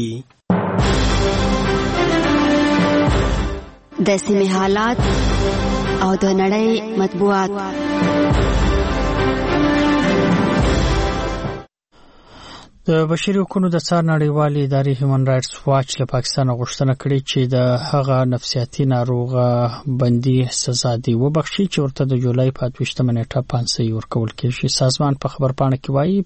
د سیمې حالات او د نړۍ مطبوعات. د بشري حقوقو د څار نړیوالې ادارې هیومن رائټس واچ له پاکستان غوښتنه کړې چې د هغه نفسیاتي ناروغه بندي سزا دی وبخښي چې ورته د جولای په 28 نیټه پانسۍ ورکول کېږي. سازمان په خبرپاڼه کې وایي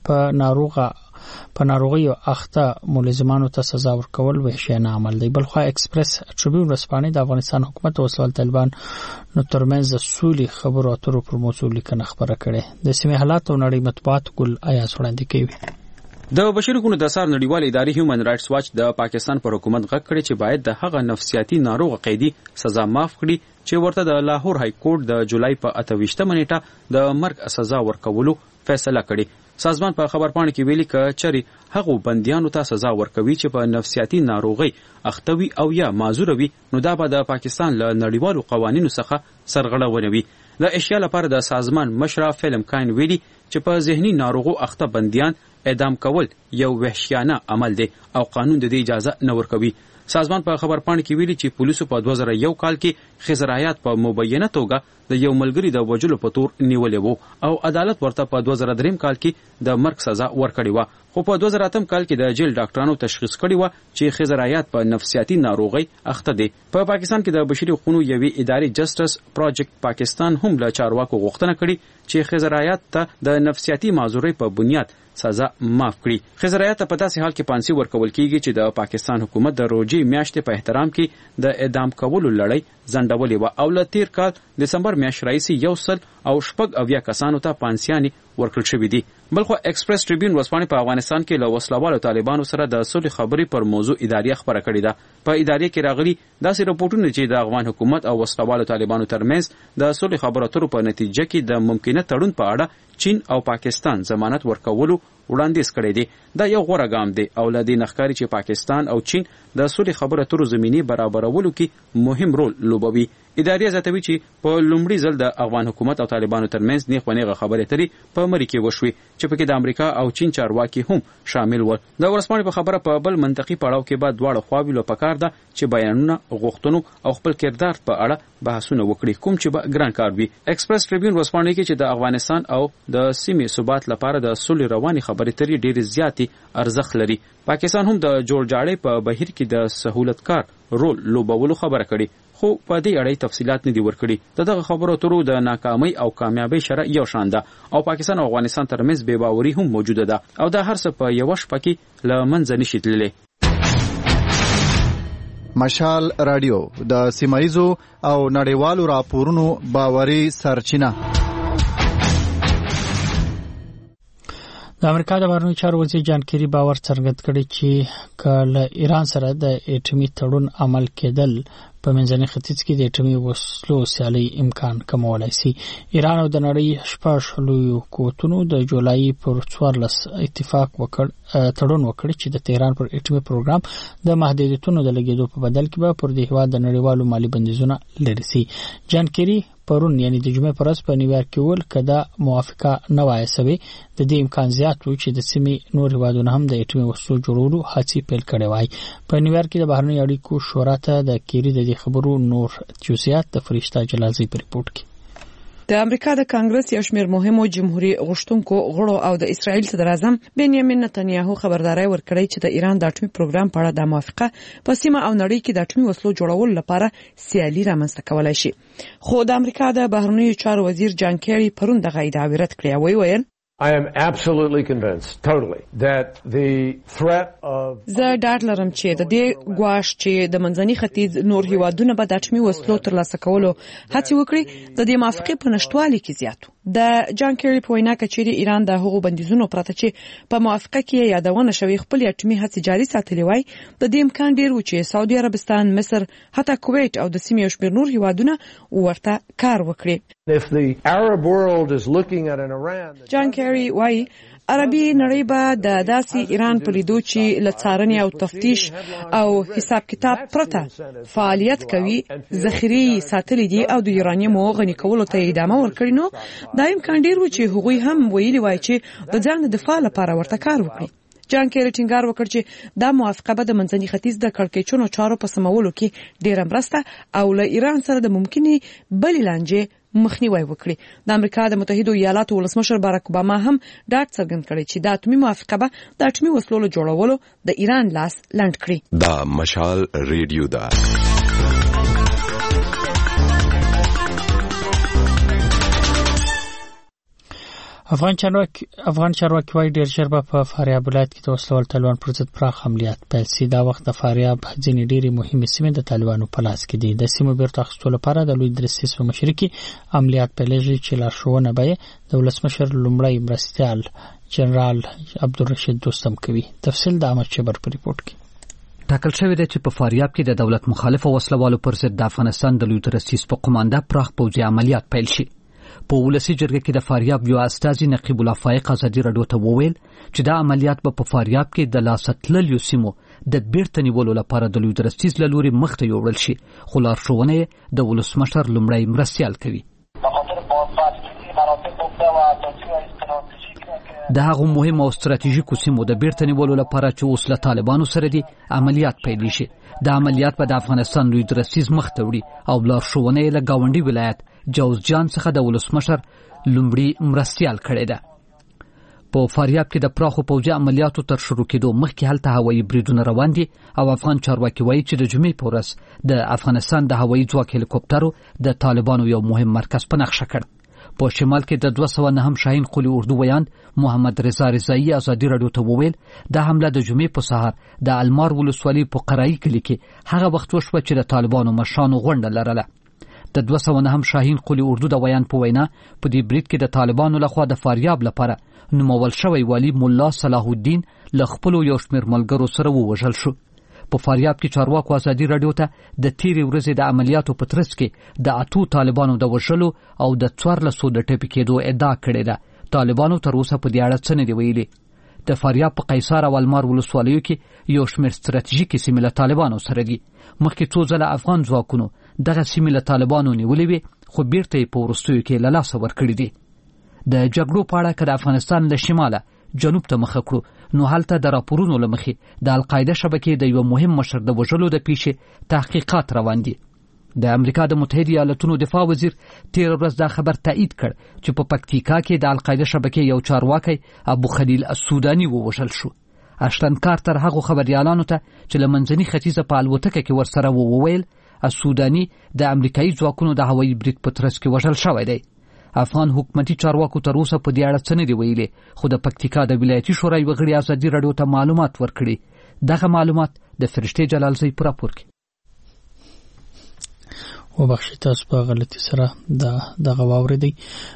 په ناروغي او اخته ملزمانو ته سزا ورکول وحشیانه عمل دی. بلخوا ایکسپریس ټریبیون ورځپاڼه د افغانستان حکومت او وسوال طالبان نو ترمنځ د سولې خبرو اترو پر موضوع لیکنه خبره کړې. د سیمې حالات او نړۍ مطبوعات ګل آیاز وړاندې کوي. د بشري حقوقو د څار نړیوالې ادارې هیومن رائټس واچ د پاکستان پر حکومت غږ کړی چې باید د هغه نفسیاتي ناروغ قیدی سزا معاف کړي چې ورته د لاهور های کورټ د جولای په 28 نیټه د مرګ سزا ورکولو فیصله کړې. سازمان په خبرپاڼه کې ویلي ک چری هغه بنديانو ته سزا ورکوي چې په نفسیاتي ناروغي اختوي او یا معذور وي نو دا به د پاکستان له نړیوالو قوانینو څخه سرغړونه وي. د اشیا لپاره د سازمان مشر فیلم کاین ویلي چې په ذهني ناروغو اخته بنديان اعدام کول یو وحشیانه عمل دی او قانون د دې اجازه نه ورکوي. سازمان په خبرپاڼه کې ویلي چې پولیسو په 2001 کال کې خزرایات په مبینه توګه د یو ملګری د وژلو په تور نیولې وو او عدالت ورته په 2003 کال کې د مرګ سزا ورکړې وه، خو په 2008 کال کې د جیل ډاکټرانو تشخیص کړی و چې خزرایات په نفسیاتي ناروغي اخته دي. په پاکستان کې د بشري حقوقو یوې ادارې جسټس پروجیکټ پاکستان هم له چارواکو غوښتنه کړې چې خزرایات ته د نفسیاتي معذورۍ په بنیاد سزا معاف کړي. خزرایات ته په داسې حال کې پانسۍ ورکول کیږي چې د پاکستان حکومت د روجي میاشتې په احترام کې د اعدام کولو لړۍ ځنډولې وه او له تیر کال دسمبر میاشت راهیسې 100 کسانو ته پانسیانې ورکړل شوې دي. بلخو ایکسپریس ټریبیون ورځپاڼې په افغانستان کې له وسلوالو طالبانو سره د صلح خبرې پر موضوع ادارې خبره کړې ده. په ادارې کې راغلي داسې راپورټونه چې د افغان حکومت او وسلوالو طالبانو ترمنځ د صلح خبرو اترو په نتیجه کې د ممکنه تړون په اړه چین او پاکستان ضمانت ورکولو وړاندیز کړی دی. دا یو غوره ګام دی او له دې نښکاري چې پاکستان او چین د صلح خبرو اترو زمینی برابرولو کې مهم رول لوبوي. ادارې زیاتوي چې په لومړي ځل د افغان حکومت او طالبانو ترمنځ نیغ په نیغه خبرې اترې په مری کې وشوي چې پکې د امریکا او چین چارواکي هم شامل ول. د ورځپاڼې په خبره په بل منطقي پړاو کې بعد دواړه خواوې له پکار ده چې بیانونه غوښتنو او خپل کردار په اړه بحثونه وکړي کوم چې به ګران کار وي. ایکسپریس ټریبیون ورځپاڼې کې چې د افغانستان او د سیمې ثبات لپاره د صلح رواني خبرې اترې ډېرې زیاتې ارزښت لري. پاکستان هم د جوړجاړۍ په بهیر کې د سہولتکار رول لوبولو خبره کړې خو په دې اړه تفصيلات نه دي ورکړي. دغه خبرو اترو د ناکامۍ او کامیابی شرح یو شان ده او پاکستان او افغانستان ترمنځ بې باوري هم موجوده ده او دا هر څه په یو شپه کې له منځه نشي تللی. مشال رادیو د سیمایزو او نړیوالو راپورونو باوري سرچینه. د امریکا د بهرنیو چارو وزیر جان کیری باور څرګند کړی چې کله ایران سره د اټومي تړون عمل کېدل په منځني ختیځ کې د اټومي وسلو سیالي امکان کمولای شي. ایران او د نړۍ شپږ لویو قوتونو د جولای پر 14 اتفاق تړون وکړ چې د تهران پر اټومي پروګرام د محدودیتونو د لګیدو په بدل کې به پر دې هیواد د نړیوالو مالی بندیزونه لري شي. جان کیری پرون یعنی د جمعې پر ورځ په نیویارک کې ول کدا موافقه نه وای سوي د دې امکان زیات و چې د سیمې نور هیوادونه هم د اټومي وسلو جوړولو هڅې پیل کړې وای. په نیویارک کې د بهرنیو اړیکو شورا ته د کیری د خبرو نور جزئیات د فرشته جلالزی په ریپورت کې. د امریکا د کانګرس یو شمېر مهمو جمهوریت غوښتونکو غړو او د اسرایل صدر اعظم بنیامین نتنیاهو خبرداري ورکړی چې د ایران د اټومي پروګرام په اړه د موافقه په سیمه او نړۍ کې د اټومي وسلو جوړولو لپاره سیالي رامنځته کولای شي. خو د امریکا د بهرنیو چارو وزیر جان کیری پرون دغه ادعا رد کړې او ویل I am absolutely convinced, totally, that the threat of... زه ډاډ لرم چې د دې ګواښ چې د منځني ختیځ نور هیوادونه به د اټومي وسلو ترلاسه کولو هڅې وکړي د دې موافقې په نشټوالي کې زیات و. د جان کیری په وینا کې چې ایران د هغو بندیزونو پرته چې په موافقه کې یادونه شوی خپل اټومي هڅې جاري ساتلې وای د دې امکان ډیر و چې سعودي عربستان، مصر، حتی کویت او د سیمې شمېر نور هیوادونه ورته کار وکړي. If the Arab world is looking at an Iran... جان کیری وای عربي نړۍ به د داسې ایران په لیدو چې له څارنې او تفتیش او حساب کتاب پرته فعالیت کوي ذخیرې ساتلې دي او د یورانیم غني کولو ته ادامه ورکړي نو دا امکان ډیر و چې هغوی هم ویلي وای چې د ځان دفاع لپاره ورته کار وکړي. جان کیری ټینګار وکړ چې دا موافقه به د منځني ختیځ د کړکېچونو چارو په سمولو کې ډیره مرسته او له ایران سره د ممکنه بلې لانجې مخنیوي وکړي. د امریکا د متحده ایالاتو ولسمشر باراک اوباما هم ډاډ څرګند کړی چې د اتمی موافقه به د اتمی وسلو جوړولو د ایران لاس لنډ کړي. دا مشال ریډیو دا افغان چارواکي وايي ډېر ژر به په فاریاب ولایت کې د وسلوال طالبان پر ضد پراخ عملیات پیل شي. دا وخت د فاریاب ځینې ډېرې مهمې سیمې د طالبانو په لاس کې دي. د سیمو بیرته اخیستو لپاره د لوی درستیز په مشرۍ کې عملیات پیلېږي چې لارښوونه به د ولسمشر لومړی مرستیال جنرال عبدالرشید دوستم کوي. تفصیل د احمد شبر په ریپورت کې. ټاکل شوی دی چې په فاریاب کې د دولت مخالف وسلوالو پر ضد د افغانستان د لوی درستیز په قومانده پراخ پوځي عملیات پیل شي. په ولسی جرګه کې د فاریاب یو استازي نقیب الله فائق ازادي رادیو ته وویل چې دا عملیات په فاریاب کې د لاستللیو سیمو د بیرته نیولو لپاره د لوی درستیز له لوري مخته یوړل شي، خو لارښوونه د ولسمشر لومړی مرستیال کوي. د هغو مهم او ستراتیژیکو سیمو د بیرته نیولو لپاره چې اوس له طالبانو سره دي عملیات پیل شي. د عملیات په د افغانستان لوی درستیز مخته وړي او لارښوونه له گاونډي ولایت جوزجان څخه د ولسمشر لومړی مرستیال کړی ده. په فاریاب کې د پراخو پوځي عملیاتو تر شروع کېدو مخکې هلته هوایي بریدونه روان دي او افغان چارواکي وایي چې د جمعې په ورځ د افغانستان د هوایي ځواک هلیکوپټرو د طالبانو یو مهم مرکز په نښه کړ. په شمال کې د 209 شاهین قلی اردو ویاند محمد رضا رضایی ازادي رادیو ته وویل دا حمله د جمعې په سهار د المار ولسوالۍ په قرایي کلي کې هغه وخت وشوه چې د طالبانو مشرانو غونډه لرله. د 209 شاهین قلی اردو د ویاند په وینا په دې برید کې د طالبانو لخوا د فاریاب لپاره نومول شوی والی مولا صلاح الدین له خپلو یو شمېر ملګرو سره ووژل شو. په فاریاب کې چارواکو ازادي رادیو ته د تیرې ورځې د عملیاتو په ترڅ کې د 8 طالبانو د وژلو او د 1400 د ټپي کېدو ادعا کړې ده. طالبانو تر اوسه په دې اړه څه نه دی ویلي. د فاریاب په قیصار او المار ولسوالیو کې یو شمېر ستراتیژیکې سیمې له طالبانو سره دي. مخکې څو ځله افغان ځواکونو دغه سیمې له طالبانو نیولې وې، خو بیرته یې په وروستیو کې له لاسه ورکړې دي. د جګړو په اړه که د افغانستان له شماله جنوب ته مخه کړو نو هلته د راپورونو له مخې د القاعده شبکې د یو مهم مشر د وژلو د پیښې تحقیقات روان دي. د امریکا د متحده ایالاتونو دفاع وزیر تیر ورځ دا خبر تایید کړ چې په پکتیکا کې د القاعده شبکې یو چارواکي ابو خلیل السوداني ووژل شو. اشتن کارتر هغه خبريالانو ته چې له منځني ختیځه په الوتکه کې ورسره وویل السوداني د امریکایي ځواکونو د هوایي برید په ترڅ کې وژل شوی دی. افغان حکومتي چارواکو تر اوسه په دې اړه څه نه دی ویلي، خو د پکتیکا د ولایتي شورای وغړي ازادي رادیو ته معلومات ورکړي. دغه معلومات د فرشته جلالزی پر راپور کې وبخښئ تاسو په غلطي سره دغه واوریدئ.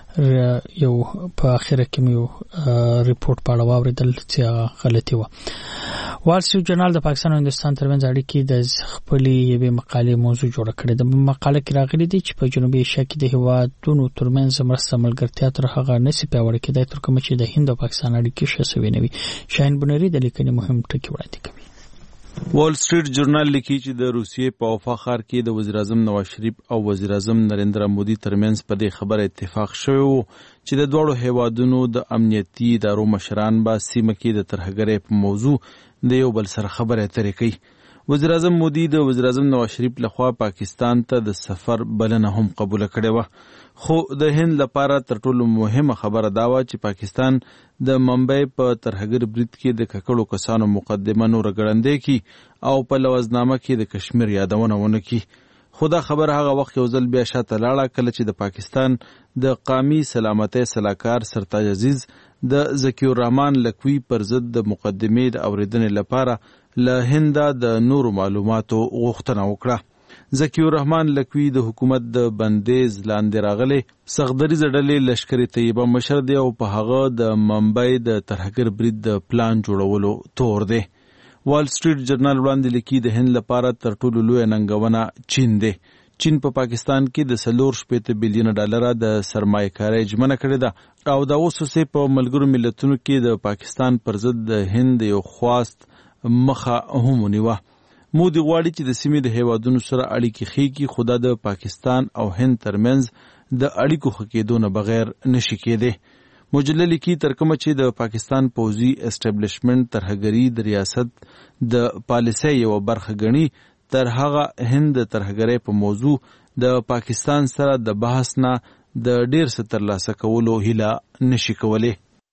یو په اخره کې یو ریپورت په اړه واوریدل چې غلطي و. وال سټریټ جورنال د پاکستان او هندستان ترمنځ اړیکې د خپلې یوې مقالې موضوع جوړه کړې ده. په مقاله کې راغلي دي چې په جنوبي ایشیا کې د هیوادونو ترمنځ مرسته ملګرتیا تر هغه نسي پیاوړې کېدای تر کومه چې د هند او پاکستان اړیکې ښه سوي نه وي. شاهین بنری د لیکنې مهم ټکي وړاندې کوي. وال سټریټ جورنال لیکي چې د روسیې په وفا ښار کې د وزیر اعظم نواز شریف او وزیر اعظم نریندرا مودي ترمنځ په دې خبره اتفاق شوی و چې د دوړو هیوادونو د امنیتي ادارو مشران به سیمه کې د ترهګرۍ په موضوع د یو بل سره خبرې اترې کوي. وزیر اعظم مودي د وزیر اعظم نواز شریف لخوا پاکستان ته د سفر بلنه هم قبول کړې و، خو د هند لپاره تر ټولو مهمه خبره دا و چې پاکستان د منبع په ترهګر برید کې د ککړو کسانو مقدمه نور ګړندې کی او په لوزنامه کې د کشمیر یادونه ونه کی. خدا خبر هغه وخت یو ځل بیا شاته لاړه کله چې د پاکستان د قومي سلامتۍ سلاکار سرتاج عزیز د ذکی الرحمن لکوی پر ضد د مقدمې د اوریدنې لپاره له هند د نورو معلوماتو غوښتنه وکړه. ذکی الرحمن لکوی د حکومت د بندیز لاندې راغلي سخدري زړلې لشکري طیبه مشر دی او په هغه د منبع د ترهګر برید د پلان جوړولو تور دی. وال سټریټ جورنال وړاندې لیکي د هند لپاره تر ټولو لوی ننګونه چین دی. چین په پاکستان کې د 4.8 بلین ډالر د سرمایه‌کارۍ ژمنه کړې ده او دا اوس په ملګرو ملتونو کې د پاکستان پر ضد د هند یو خواست مخه هم ونیوه. مودي غواړي چې د سیمې د هیوادونو سره اړیکې خېږي، خو دا د پاکستان او هند ترمنځ د اړیکو ښه کېدو نه بغیر نشي کېدی. مجله لیکي تر کومه چې د پاکستان پوځي اسټابلیشمنټ ترهګري د ریاست د پالیسۍ یوه برخه ګڼي، تر هغه هند د ترهګرۍ په موضوع د پاکستان سره د بحث نه د ډیر څه ترلاسه کولو هیله نشي کولی.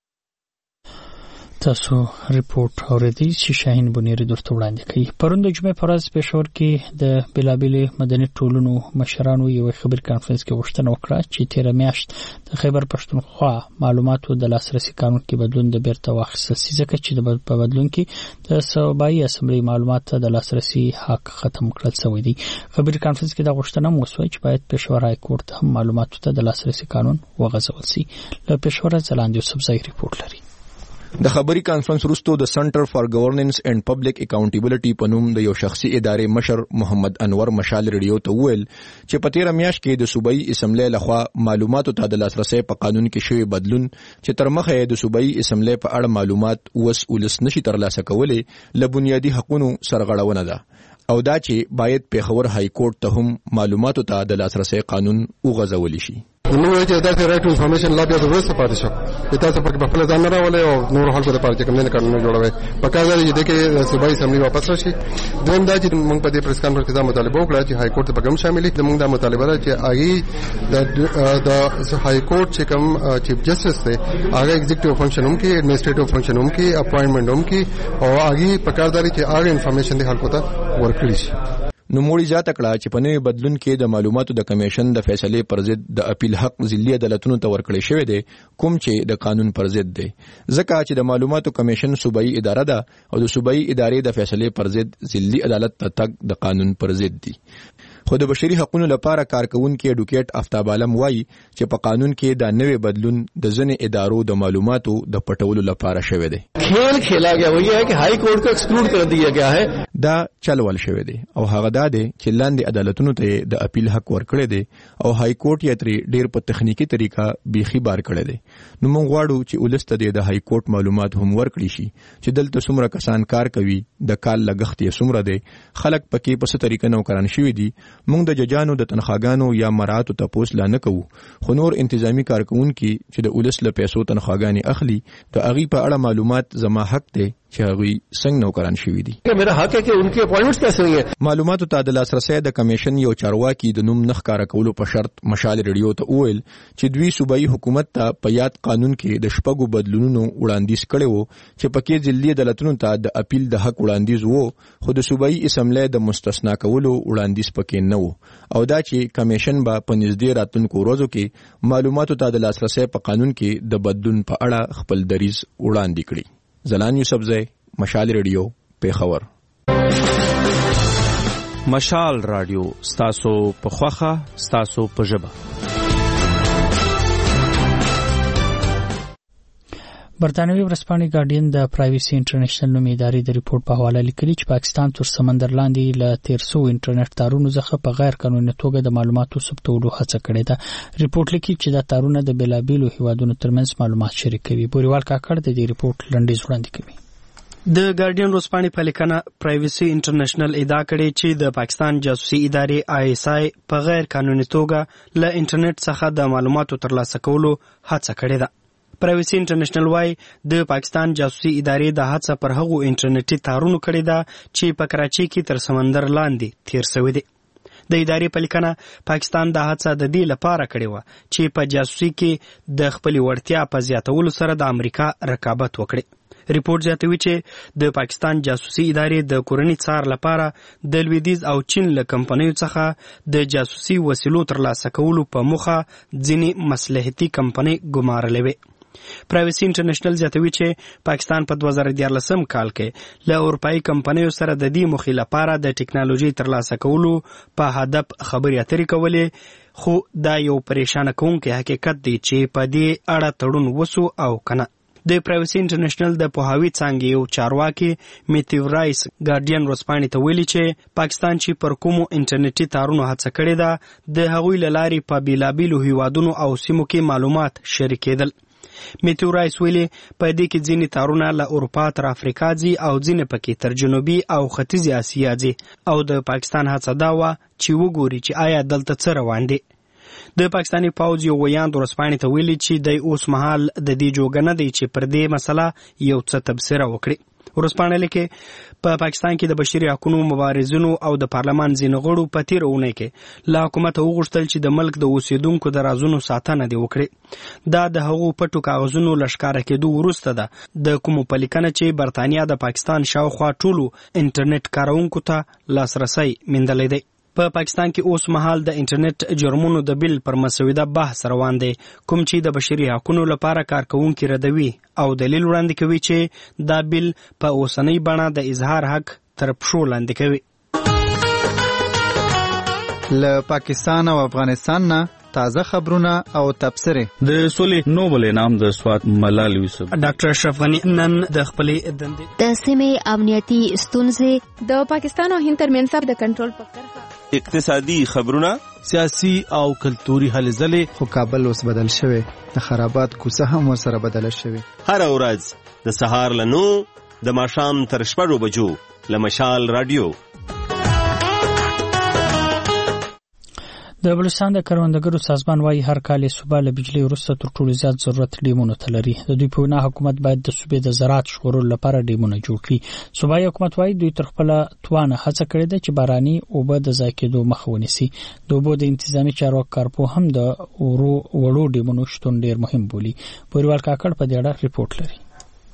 تاسو ریپورت اوریدئ چې شاهین بنيري درته وړاندې کوي. پرون د جمعې په ورځ پېښور کې د بېلابېلې مدني ټولنو مشرانو یو خبري کانفرنس کې غوښتنه وکړه چې تېره میاشت د خیبر پښتونخوا معلوماتو د لاسرسي قانون کې بدلون د بیرته واخیستل شي، ځکه چې په بدلون کې د صوبایي اسمبلی معلومات د لاسرسي حق ختم کړل شوی دی. خبري کانفرنس کې دا غوښتنه وشوه چې باید پېښور های کورټ هم معلوماتو ته د لاسرسي قانون وغځول شي. له پېښوره ځلاند یوسفزی ریپورت لري. د خبري کانفرنس وروسته د سنټر فار ګورننس اینڈ پبلک اکاونټیبلټي په نوم د یو شخصي ادارې مشر محمد انور مشال ریډیو ته وویل چې په 13 میاشت کې د صوبایي اسمبلی لخوا معلوماتو ته د لاسرسي په قانون کې شوی بدلون چې تر مخه د صوبایي اسمبلی په اړه معلومات ولس نشي ترلاسه کولی له بنیادی حقوقو سرغړونه ده او دا چې باید پېښور های کورټ ته هم معلوماتو ته د لاسرسي قانون وغځول شي. نو چې دا رائټ ټو انفارمیشن لا بیا د ورسته پاتې شو تاسو په خپل ځان نه راولې او نور خلکو لپاره چې کوم نه قانون جوړوي په کار دی چې صوبایي اسمبلی واپس راشي. دویم دا چې موږ په دې پریس کانفرنس کې دا مطالبه وکړه چې های کورټ ته پیغام شاملې موږ دا مطالبه ده چې هغه د های کورټ چې کوم چیف جسټس دی هغه ایگزیکټیو فنکشن هم کې ایڈمنسټریټیو فنکشن هم کې اپاینټمنټ هم کې او هغه په کار دی چې هغه انفارمیشن دی خلکو ته ورکړي شي. نوموړي زیاته کړه چې په نوي بدلون کې د معلوماتو د کمیشن د فیصلې پر ضد د اپیل حق ضلعي عدالتونو ته ورکړی شوی دی، کوم چې د قانون پر ضد دی، ځکه چې د معلوماتو کمیشن صوبایي اداره ده او د صوبایي ادارې د فیصلې پر ضد ضلعي عدالت ته تګ د قانون پر ضد دی. خو د بشري حقوقو لپاره کارکونکو اډوکیټ آفتاب عالم وایي چې په قانون کې دا نوې بدلون د ځینې ادارو د معلوماتو د پټولو لپاره شوی دی. खेल खेला गया वो ये है कि हाई कोर्ट को एक्सक्लूड कर दिया गया है. دا چلول شوی دی او هغه دا دی چې لاندې عدالتونو ته د اپیل حق ورکړی دی او هاي کورټ یې ترې ډیر په تخنیکی طریقه بیخي بار کړی دی. نو موږ غواړو چې ولست د هاي کورټ معلومات هم ورکړي شي چې دلته څومره کسان کار کوي، د کال لګښت یې څومره دی، خلک پکې په څه طریقه نوکران شوي دي. موږ د ججانو د تنخواګانو یا مراتو تپوس لا نه کوو، خو نور انتظامی کارکونکو چې د ولس له پیسو تنخواګانې اخلي د هغه په اړه معلومات زما حق دی چې هغه څنګه نوکران شوي دي. میرا حق ہے کہ ان کی اپائنٹمنٹس کیسے ہوئی ہیں. معلوماتو ته د لاسرسي د کمیشن یو چارواکي د نوم نخ کار کولو په شرط مشال ریډیو ته وویل چې دوی صوبایي حکومت ته په یاد قانون کې د شپږو بدلونونو وړاندیز کړي وو چې پکې ضلعي عدالتونو ته د اپیل د حق وړاندیز وو، خو د صوبایي اسمبلی د مستثنا کولو وړاندیز پکې نه وو او دا چې کمیشن به په نږدې راتلونکو ورځو کې معلوماتو ته د لاسرسي په قانون کې د بدلون په اړه خپل دریځ وړاندې کړي. زلان یوسفزی، مشال ریډیو، پیښور. مشال رادیو ستاسو په خوخه ستاسو په ژبه. برتانوي ورځپاڼې ګارډین د پرایویسي انټرنیشنل نومي ادارې د ریپورت په حواله لیکلي چې پاکستان تر سمندر لاندې له 1300 انټرنیټ تارونو څخه په غیر قانوني توګه د معلوماتو ثبتولو هڅه کړې ده. ریپورت لیکي چې دا تارونه د بېلابېلو هیوادونو ترمنځ معلومات شریکوي. بوریوال کاکړ د دې ریپورت لنډیز وړاندې کوي. د ګارډین ورځپاڼې په لیکنه پرایویسي انټرنیشنل ادعا کړې چې د پاکستان جاسوسي ادارې ISI په غیر قانوني توګه له انټرنیټ څخه د معلوماتو ترلاسه کولو هڅه کړې ده. پرایویسي انټرنیشنل وايي د پاکستان جاسوسي ادارې د هڅه پر هغو انټرنیټي تارونو کړې ده چې په کراچۍ کې تر سمندر لاندې تیر شوی دي. د ادارې په لیکنه پاکستان د هڅه د دې لپاره کړې وه چې په جاسوسي کې د خپل وړتیا په زیاتولو سره د امریکا رقابت وکړي. ریپورت زیاتوي چې د پاکستان جاسوسي ادارې د کورني څار لپاره د لویدیز او چین له کمپنیو څخه د جاسوسي وسیلو ترلاسه کولو په موخه ځینې مصلحتي کمپنۍ ګمارلې وې. پرایویسي انټرنیشنل زیاتوي چې پاکستان په 2014 کال کې له اروپایي کمپنیو سره د دې موخې لپاره د ټکنالوژي ترلاسه کولو په هدف خبرې اترې کولې، خو دا یو پریشانه کوونکی حقیقت دی چې په دې اړه تړون وسو او کنه. د پرایویسي انټرنیشنل د پوهاوي څانګې یو چارواکي میتیو رایس ګارډین ورځپاڼې ته ویلي چې پاکستان چې پر کومو انټرنیټي تارونو هڅه کړې ده د هغوی له لارې په بېلابېلو هیوادونو او سیمو کې معلومات شریکېدل. میتیو رایس ویلي په دې کې ځینې تارونه له اروپا تر افریقا ځي او ځینې پکې تر جنوبي او ختیځې اسیا ځي او د پاکستان هڅه دا وه چې وګوري چې آیا دلته څه روان دي. د پاکستاني پوځ یو ویاند ورځپاڼې ته ویلي چې د اوس مهال د دې جوګه نه دی چې پر دې مسله یو څه تبصره وکړي. ورسپانه لیکي په پاکستان کې د بشري حقوقو مبارزینو او د پارلمان ځینو غړو په تیر اونۍ کې له حکومت وغوښتل چې د ملک د اوسیدونکو د رازونو ساتنه دی وکړي. دا د هغو پټو کاغذونو لښکاره کېدو وروسته ده د کومو په لیکنه چې برتانیا د پاکستان شاوخوا ټولو انټرنیټ کاروونکو ته لاسرسی موندلی دی. په پاکستان کې اوس مهال د انټرنیټ جرمونو د بیل پر مسوده بحث روان دی، کوم چې د بشري حقوقو لپاره کارکونکي ردوي او دلیل وړاندې کوي چې دا بیل په اوسنۍ بڼه د اظهار حق تر پښو لاندې کوي. له پاکستان او افغانستان نه تازه خبرونه او تبصره. د سولې نوبل انعام د سوات ملال یوسف ډاکټر اشرف غنی نن د خپلې دندې د سیمې امنیتي ستونزې د پاکستان او هند ترمنځ د کنټرول په کرښه اقتصادي خبرونه، سیاسي او کلتوري هلې ځلې. خو کابل اوس بدل شوی، د خرابات کوڅه هم ورسره بدله شوی. هر ورځ د سهار له 9 د ماښام تر 6 بجو له مشال رادیو. د بلوچستان د کروندګرو سازمان وايي هر کال صوبه له بجلی وروسته تر ټولو زیات ضرورت ډیمونو ته لري. د دوی په وینا حکومت باید د صوبې د زراعت ژغورلو لپاره ډیمونه جوړ کړي. صوبایي حکومت وايي دوی تر خپله توانه هڅه کړې ده چې باراني اوبه د ضایع کېدو مخه ونیسي. د اوبو د انتظامي چارواکو کارپو هم د وړو ډیمونو شتون ډیر مهم بولي. بوریوال کاکړ په دې اړه ریپورت لري.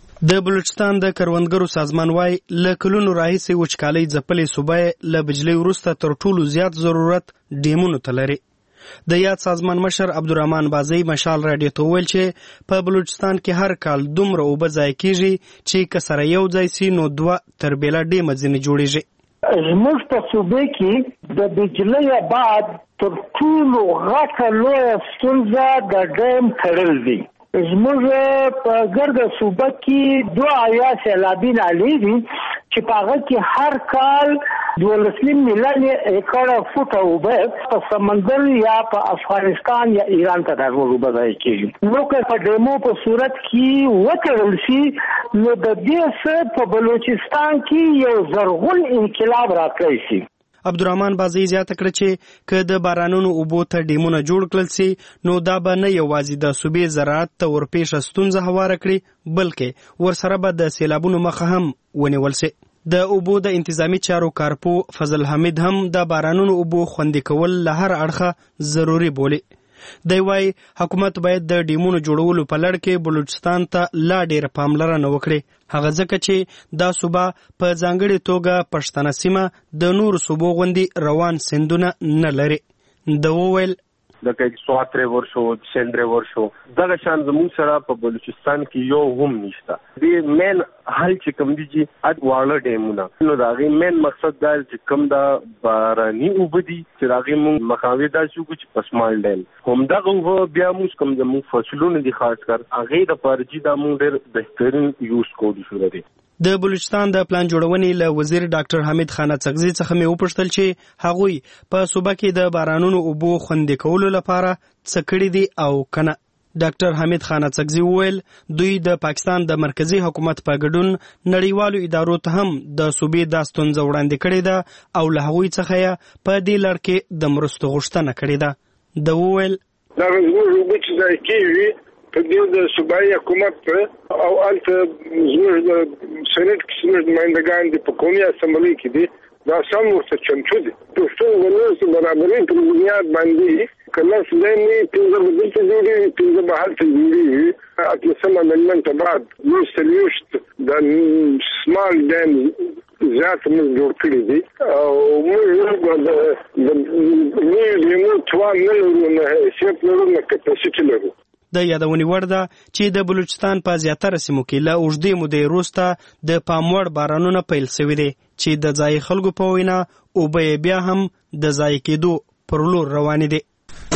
د بلوچستان د کروندګرو سازمان وايي له کلونو راهیسې وچکالۍ ځپلې صوبه له بجلی وروسته تر ټولو زیات ضرورت ډیمونو ته لري. د یاد سازمان مشر عبدالرحمن بازی مشال رادیو ته ویل چې په بلوچستان کې هر کال دومره اوبه ضایع کیږي چې که سره یو ځای سي نو 2 تربیله ډیمه ځینې جوړیږي. زموږ په صوبه کې د بجلی بعد تر ټولو غټه لویه ستونزه د ډیم تړل دي. زموږ په ګرده صوبه کې 2 سیلابي نالې دي چې په هغه کې هر کال 12 میلیون ایکړه فوټه اوبه په سمندر یا په افغانستان یا ایران ته د اوبه ضایع کېږي. نو که په ډیمو په صورت کې وتړل شي نو د دې څخه په بلوچستان کې یو زرغون انقلاب راکړی شي. عبدالرحمن بازی زیاته کړه چې که د بارانونو اوبو ته ډیمونه جوړ کړل سي نو دا به نه یوازې د صوبې زراعت ته ورپېښه ستونزه هواره کړي بلکې ورسره به د سیلابونو مخه هم ونیول سي. د اوبو د انتظامی چارو کارپو فضل حمید هم د بارانونو اوبو خوندي کول له هر اړخه ضروری بولي. دی وايي حکومت باید د ډیمونو جوړولو په لړ کې بلوچستان ته لا ډیر پاملرنه وکړي، هغه ځکه چې دا صوبه په ځانګړې توګه پښتنه سیمه د نور صوبو غوندي روان سندونه نه لري. د وویل لکه سوات ریور شو، سند ریور شو، دغه شان زموږ سره په بلوچستان کې یو هم نشته. د مین حل چې کوم دي چې اد واړه ډیمونه نو دا غي مین مقصد دا چې کوم دا باراني وبدي چې دا غي مونږ مخاوي دا شو چې پسمال ډیم هم دا بیا موږ کوم زموږ فصلونه دي خاص کر هغه د پارجي دا مونږ ډېر بهترین یوز کوو شو لري. د بلوچستان د پلان جوړونې له وزیر ډاکټر حمید خان اڅکزي څخه مې وپوښتل چې هغوی په صوبه کې د بارانونو اوبو خوندي کولو لپاره څه کړي دي او کنه. ډاکټر حمید خان اڅکزي وویل دوی د پاکستان د مرکزی حکومت په ګډون نړیوالو ادارو ته هم د صوبې د ستونزو وړاندې کړي ده او له هغوی څخه یې په دې لړ کې د مرستو غوښتنه کړې ده. د وویل دا زموږ اوبه چې ځای کېږي په دې د صوبایي حکومت او هلته زموږ د سنټ کې زموږ نمایندګان دي په قومي اسمبلۍ کې دي دا سم ورته چمتو دي. پښتو ولس برابرۍ پر بنیاد باندې کله څنګه پنځه بدلته جوړي پنځه بهالته جوړي اتلسمه امندمنت بعد نو سلیوشت د سمال ډیم زیات موږ جوړ کړی دي او موږ د نو توان نه لرو نه هیڅ نه لرو کپاسټي لرو. د یادونې وړ ده چې د بلوچستان په زیاتره سیمو کې له اوږدې مودې وروسته د پاموړ بارانونه پیل شوي دي چې د ځایي خلکو په وینا اوبه یې بیا هم د ضایع کېدو پر لور روانې دي.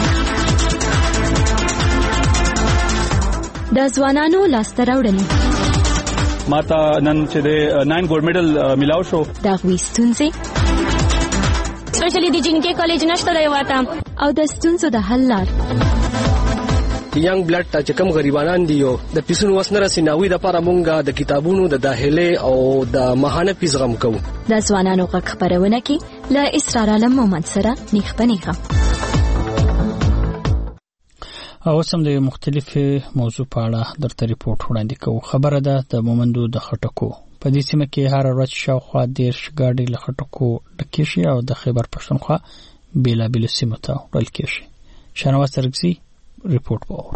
د ځوانانو لاسته راوړنې ماته نن چې د 9 ګولډ میډل ملاو شو د هغوی ستونزې سپیشلی د جنکې کالج نشته دی واته او د ستونزو د حل لار ینګ بلډ ته چې کوم غریبانان دي یو د پیسونو وس نه رسي ناوی د لپاره مونږ د کتابونو د داخله او د ماهانه فیس غم کوو. د ځوانانو غږ خپرونه کې له اسرار عالم مومند سره نیخ په نیخه او سم د مختلف موضوع په اړه درته ریپورت وړاندې کوو. خبره ده د مومندو د خټکو په دې سیمه کې هر ورځ شاوخوا 10 ګاډي له خټکو ډکې شي او د خیبر پښتونخوا بیلابیل سیمو ته وړل کېږي. شنوه سرګسي ریپورت باور.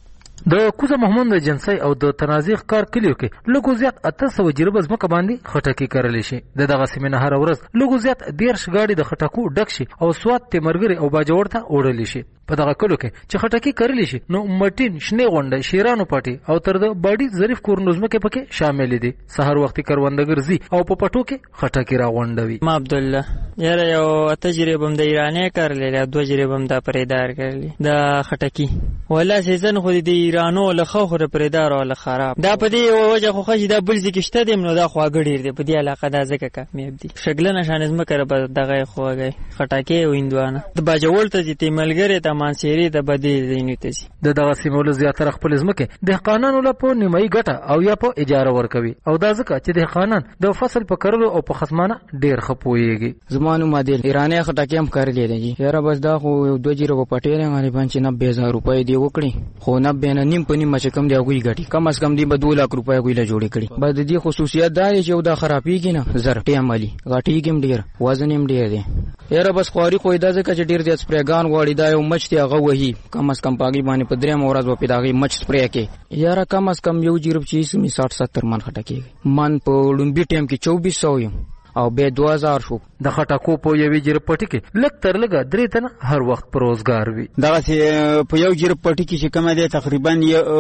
د کوزه محمد جنسي او د تنازیخ کار کلیو کې لږو زیات 800 جریبه ځمکه باندې خټکی کرلی شي. دغه سیمه هر ورځ لږو زیات 10 ګاډي د خټکو ډک شي او سواد تیمرګری او باجوړ ته وړل شي. په دغه کلو کې چې خټکی کرلی شي نو مټین شنه غونډه شیرانو پټي او تر د باډي ظریف کورنوزمه کې پکې شامل دي. سحر وختي کروندګر زی او په پټو کې خټکی را غونډوي. ما عبد الله یاره یو تجربه هم د ایرانی کړلې، دو تجربه هم د پریدار کړلې د خټکی. ولا سیزن خو د ایرانو له خو پریدار او له خراب دا په دې وجه خو خشي د بلځ کې شته دیم نو دا خو غړیر دی په دې علاقه دا ځکه کامیاب دي. شګل نشان زما کړه په دغه خوږی خټکی ویندوانه د باجوړ ته چې ملګری ته مانسيري د بدی زینته سي. دغه سیمول زیاتره خپل ځمکه د قانون له په نیمایي ګټه او یا په اجاره ورکوي او دا ځکه چې د قانون د فصل په کړلو او په خصمانه ډیر خپويږي. زمانو مادل ایرانی خټکی هم کړلې دي یاره بس دا خو 2000 په پټیره باندې باندې 90000 روپۍ دی وکړي خو 90 نه نیم پنی مچ کم دی غوي غټي کم از کم دی به 2 لک روپۍ غوي له جوړې کړي. بعد دې خصوصیت دا چې دا خرابېږي نه زرټي عملی غټي ګم ډیر وزن هم ډیر دی. یاره بس خواري خو دا ځکه چې ډیر د سپریګان غوړي دا یو مچ دی هغه وਹੀ کم از کم پاګي باندې په درې مورز و پیداغي مچ سپری کې یاره کم از کم یو جیرب چی 60-70 من خټکی من په لومبي ټیم کې 2400 او به 2000 شو. د خټکو په یوې جیرب پټي کې لک تر لګه 3 تنه هر وخت پر روزګار وي. دغه په یو جیرب پټي کې چې کومه ده تقریبا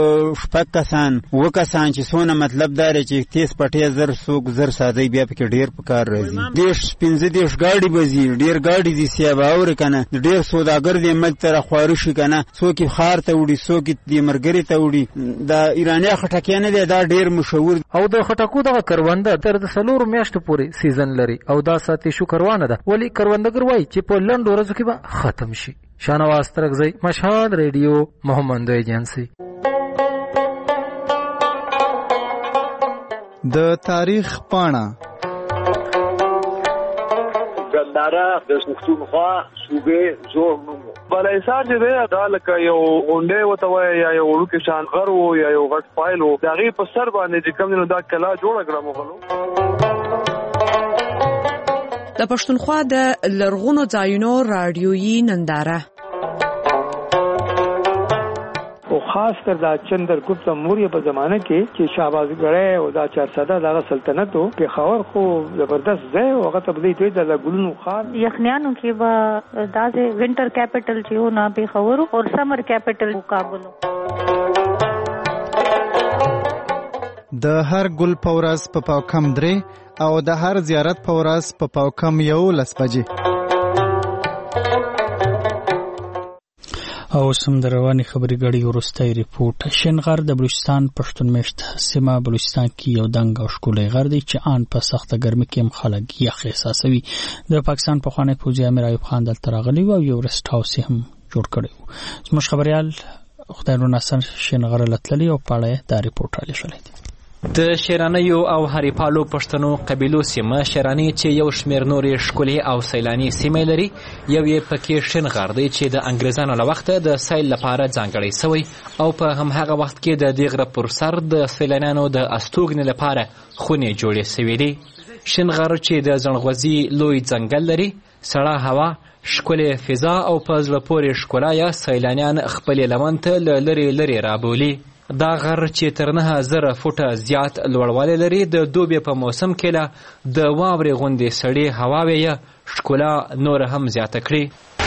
شپږ کسان و کسان چې سونه مطلب دار چې 30 پټي زر سوق زر ساده بیا پکې ډیر په کار راځي. دیش 15 ګاډي بزي ډیر ګاډي دي سیابه اور کنه ډیر سوداګر دې مل تر خوارش کنه څوک خار ته وړي څوک دې مرګري ته وړي. د ایرانی خټکی نه دی دا ډیر مشهور او د خټکو دغه کرونده تر د 4 میاشتو پورې سیزن لري او دا ساتي شو کروانه ده ولی کروندګر وای چې په لند ورځو کې به ختم شي. شانواز ترغزی مشهد ریډیو محمد ایجنسی. د تاریخ پاڼه ګنداره د پښتونخوا صوبې زور نوم بلایسار چې دی دا لکه یو غونډې وته وای یا یو وړوکی شان غر وو یا یو غټ فایل وو د هغې په سر باندې چې کوم دی نو دا کلا جوړه کړه مغلو. د پښتونخوا د لرغونو ځایونو رادیويي ننداره او خاص کر دا چندرګپت موریه په زمانه کې چې شهبازګړی او دا 400 دغه سلطنت او پېښور خو زبردست ځای او هغه ته بدی د ګلونو خان یخنیانو کې به داسې وینټر کیپټل چې و نه پېښور او سمر کیپټل کابل. د هر ګل پورس په پاوکم درې او د هر زیارت پورس په پاوکم 11 بجې. او سم درواني خبري غړي ورستای ریپورت. شینغر د بلوچستان پښتون مشت سیمه بلوچستان کې یو دنګ او ښکلی غر دی چې آن په سخته ګرمي کې هم خلک یخ احساسوي. د پاکستان پخوانی فوجي امیر ایوب خان دلته راغلی او یو رست هاوس هم جوړ کړی و. زموږ خبريال خدای نور نصر شینغر لتللی او پاړه دا ریپورت را لښلې دی. د شیرانیو او هریپالو پښتنو قبیلو سیمه شیرانی چې یو شمیر نورې ښکلې او سیلاني سیمې لري یو یې پکې شینغر دی چې د انګریزانو له وخته د سیل لپاره ځانګړی سوی او په همهغه وخت کې د دې غره پر سر د سیلانیانو د استوګنې لپاره خونې جوړې سوي دي. شینغر چې د زڼغوزي لوی ځنګل لري سړه هوا ښکلې فضا او په زړه پورې ښکلا یا سیلانیان خپلې لمن ته له لرې لرې رابولي. دا غر چې تر 9000 فوټه زیات لوړوالی لري د دوبي په موسم کې له د واورې غوندې سړې هواوې یې ښکلا نور هم زیاته کړي.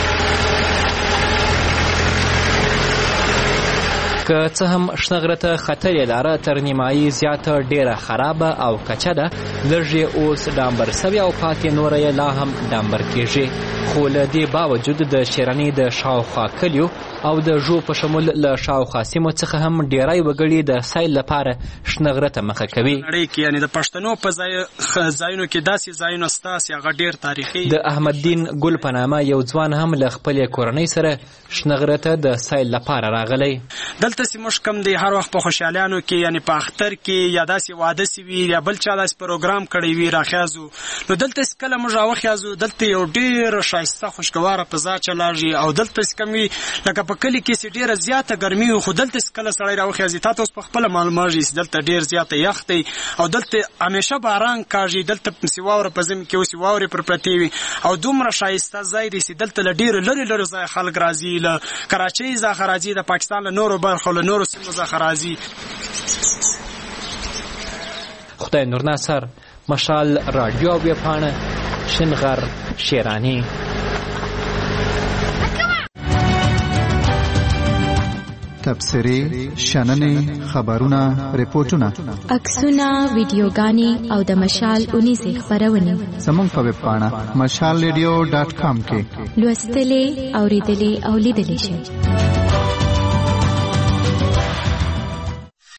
که څه هم شنغره ته ختلې لاره تر نیمایي زیاته ډیره خرابه او کچه ده لږ یې اوس ډامبر سوې او پاتې نوره یې لا هم ډامبر کیږي. خو له دې باوجود د شیراني د شاوخوا کلیو او د ژو په شمول له شاوخوا سیمو څخه هم ډیری وګړي د سیل لپاره شنغره ته مخه کوي. نړۍ کې یعنی د پښتنو په ځایونو کې داسې ځایونه سته چې هغه ډیر تاریخي. د احمد دین ګل په نامه یو ځوان هم له خپلې کورنۍ سره شنغره ته د سیل لپاره راغلی. دلته چې موږ کوم دی هر وخت په خوشحالیانو کې یعنی په اختر کې یا داسې واده سوي یا بل چا داسې پروګرام کړی وي راخیازو نو دلته کله موږ راوخیازو دلته یو ډیر ښایسته خوشګواره فضا چلاږي او دلته کوم وي لکه په په کلی کې سي ډیره زیاته ګرمي خو دلته کله سړی راوخیږي تاسو په خپل معلومات یې دلته ډیر زیاته یخ دی او دلته همیشه باران کاږي دلته سیواور په زمین کې اوس واوري پر پرتی وي او دومره شایسته ځای دی چې دلته ډیر لري ځای خلک راځي له کراچۍ ځخه راځي د پاکستان له نورو برخو له نورو سیمو څخه راځي. خدای نور ناصر، مشال رادیو ویبپاڼه، شنغر، شیرانی. تبصرې، شننې، خبرونه، ریپورتونه، عکسونه، ویډیوګانې او د مشال اونیزې خپرونې زموږ په ویب پاڼه mashalradio.com کې لوستلې، اوریدلې او لیدلې شئ.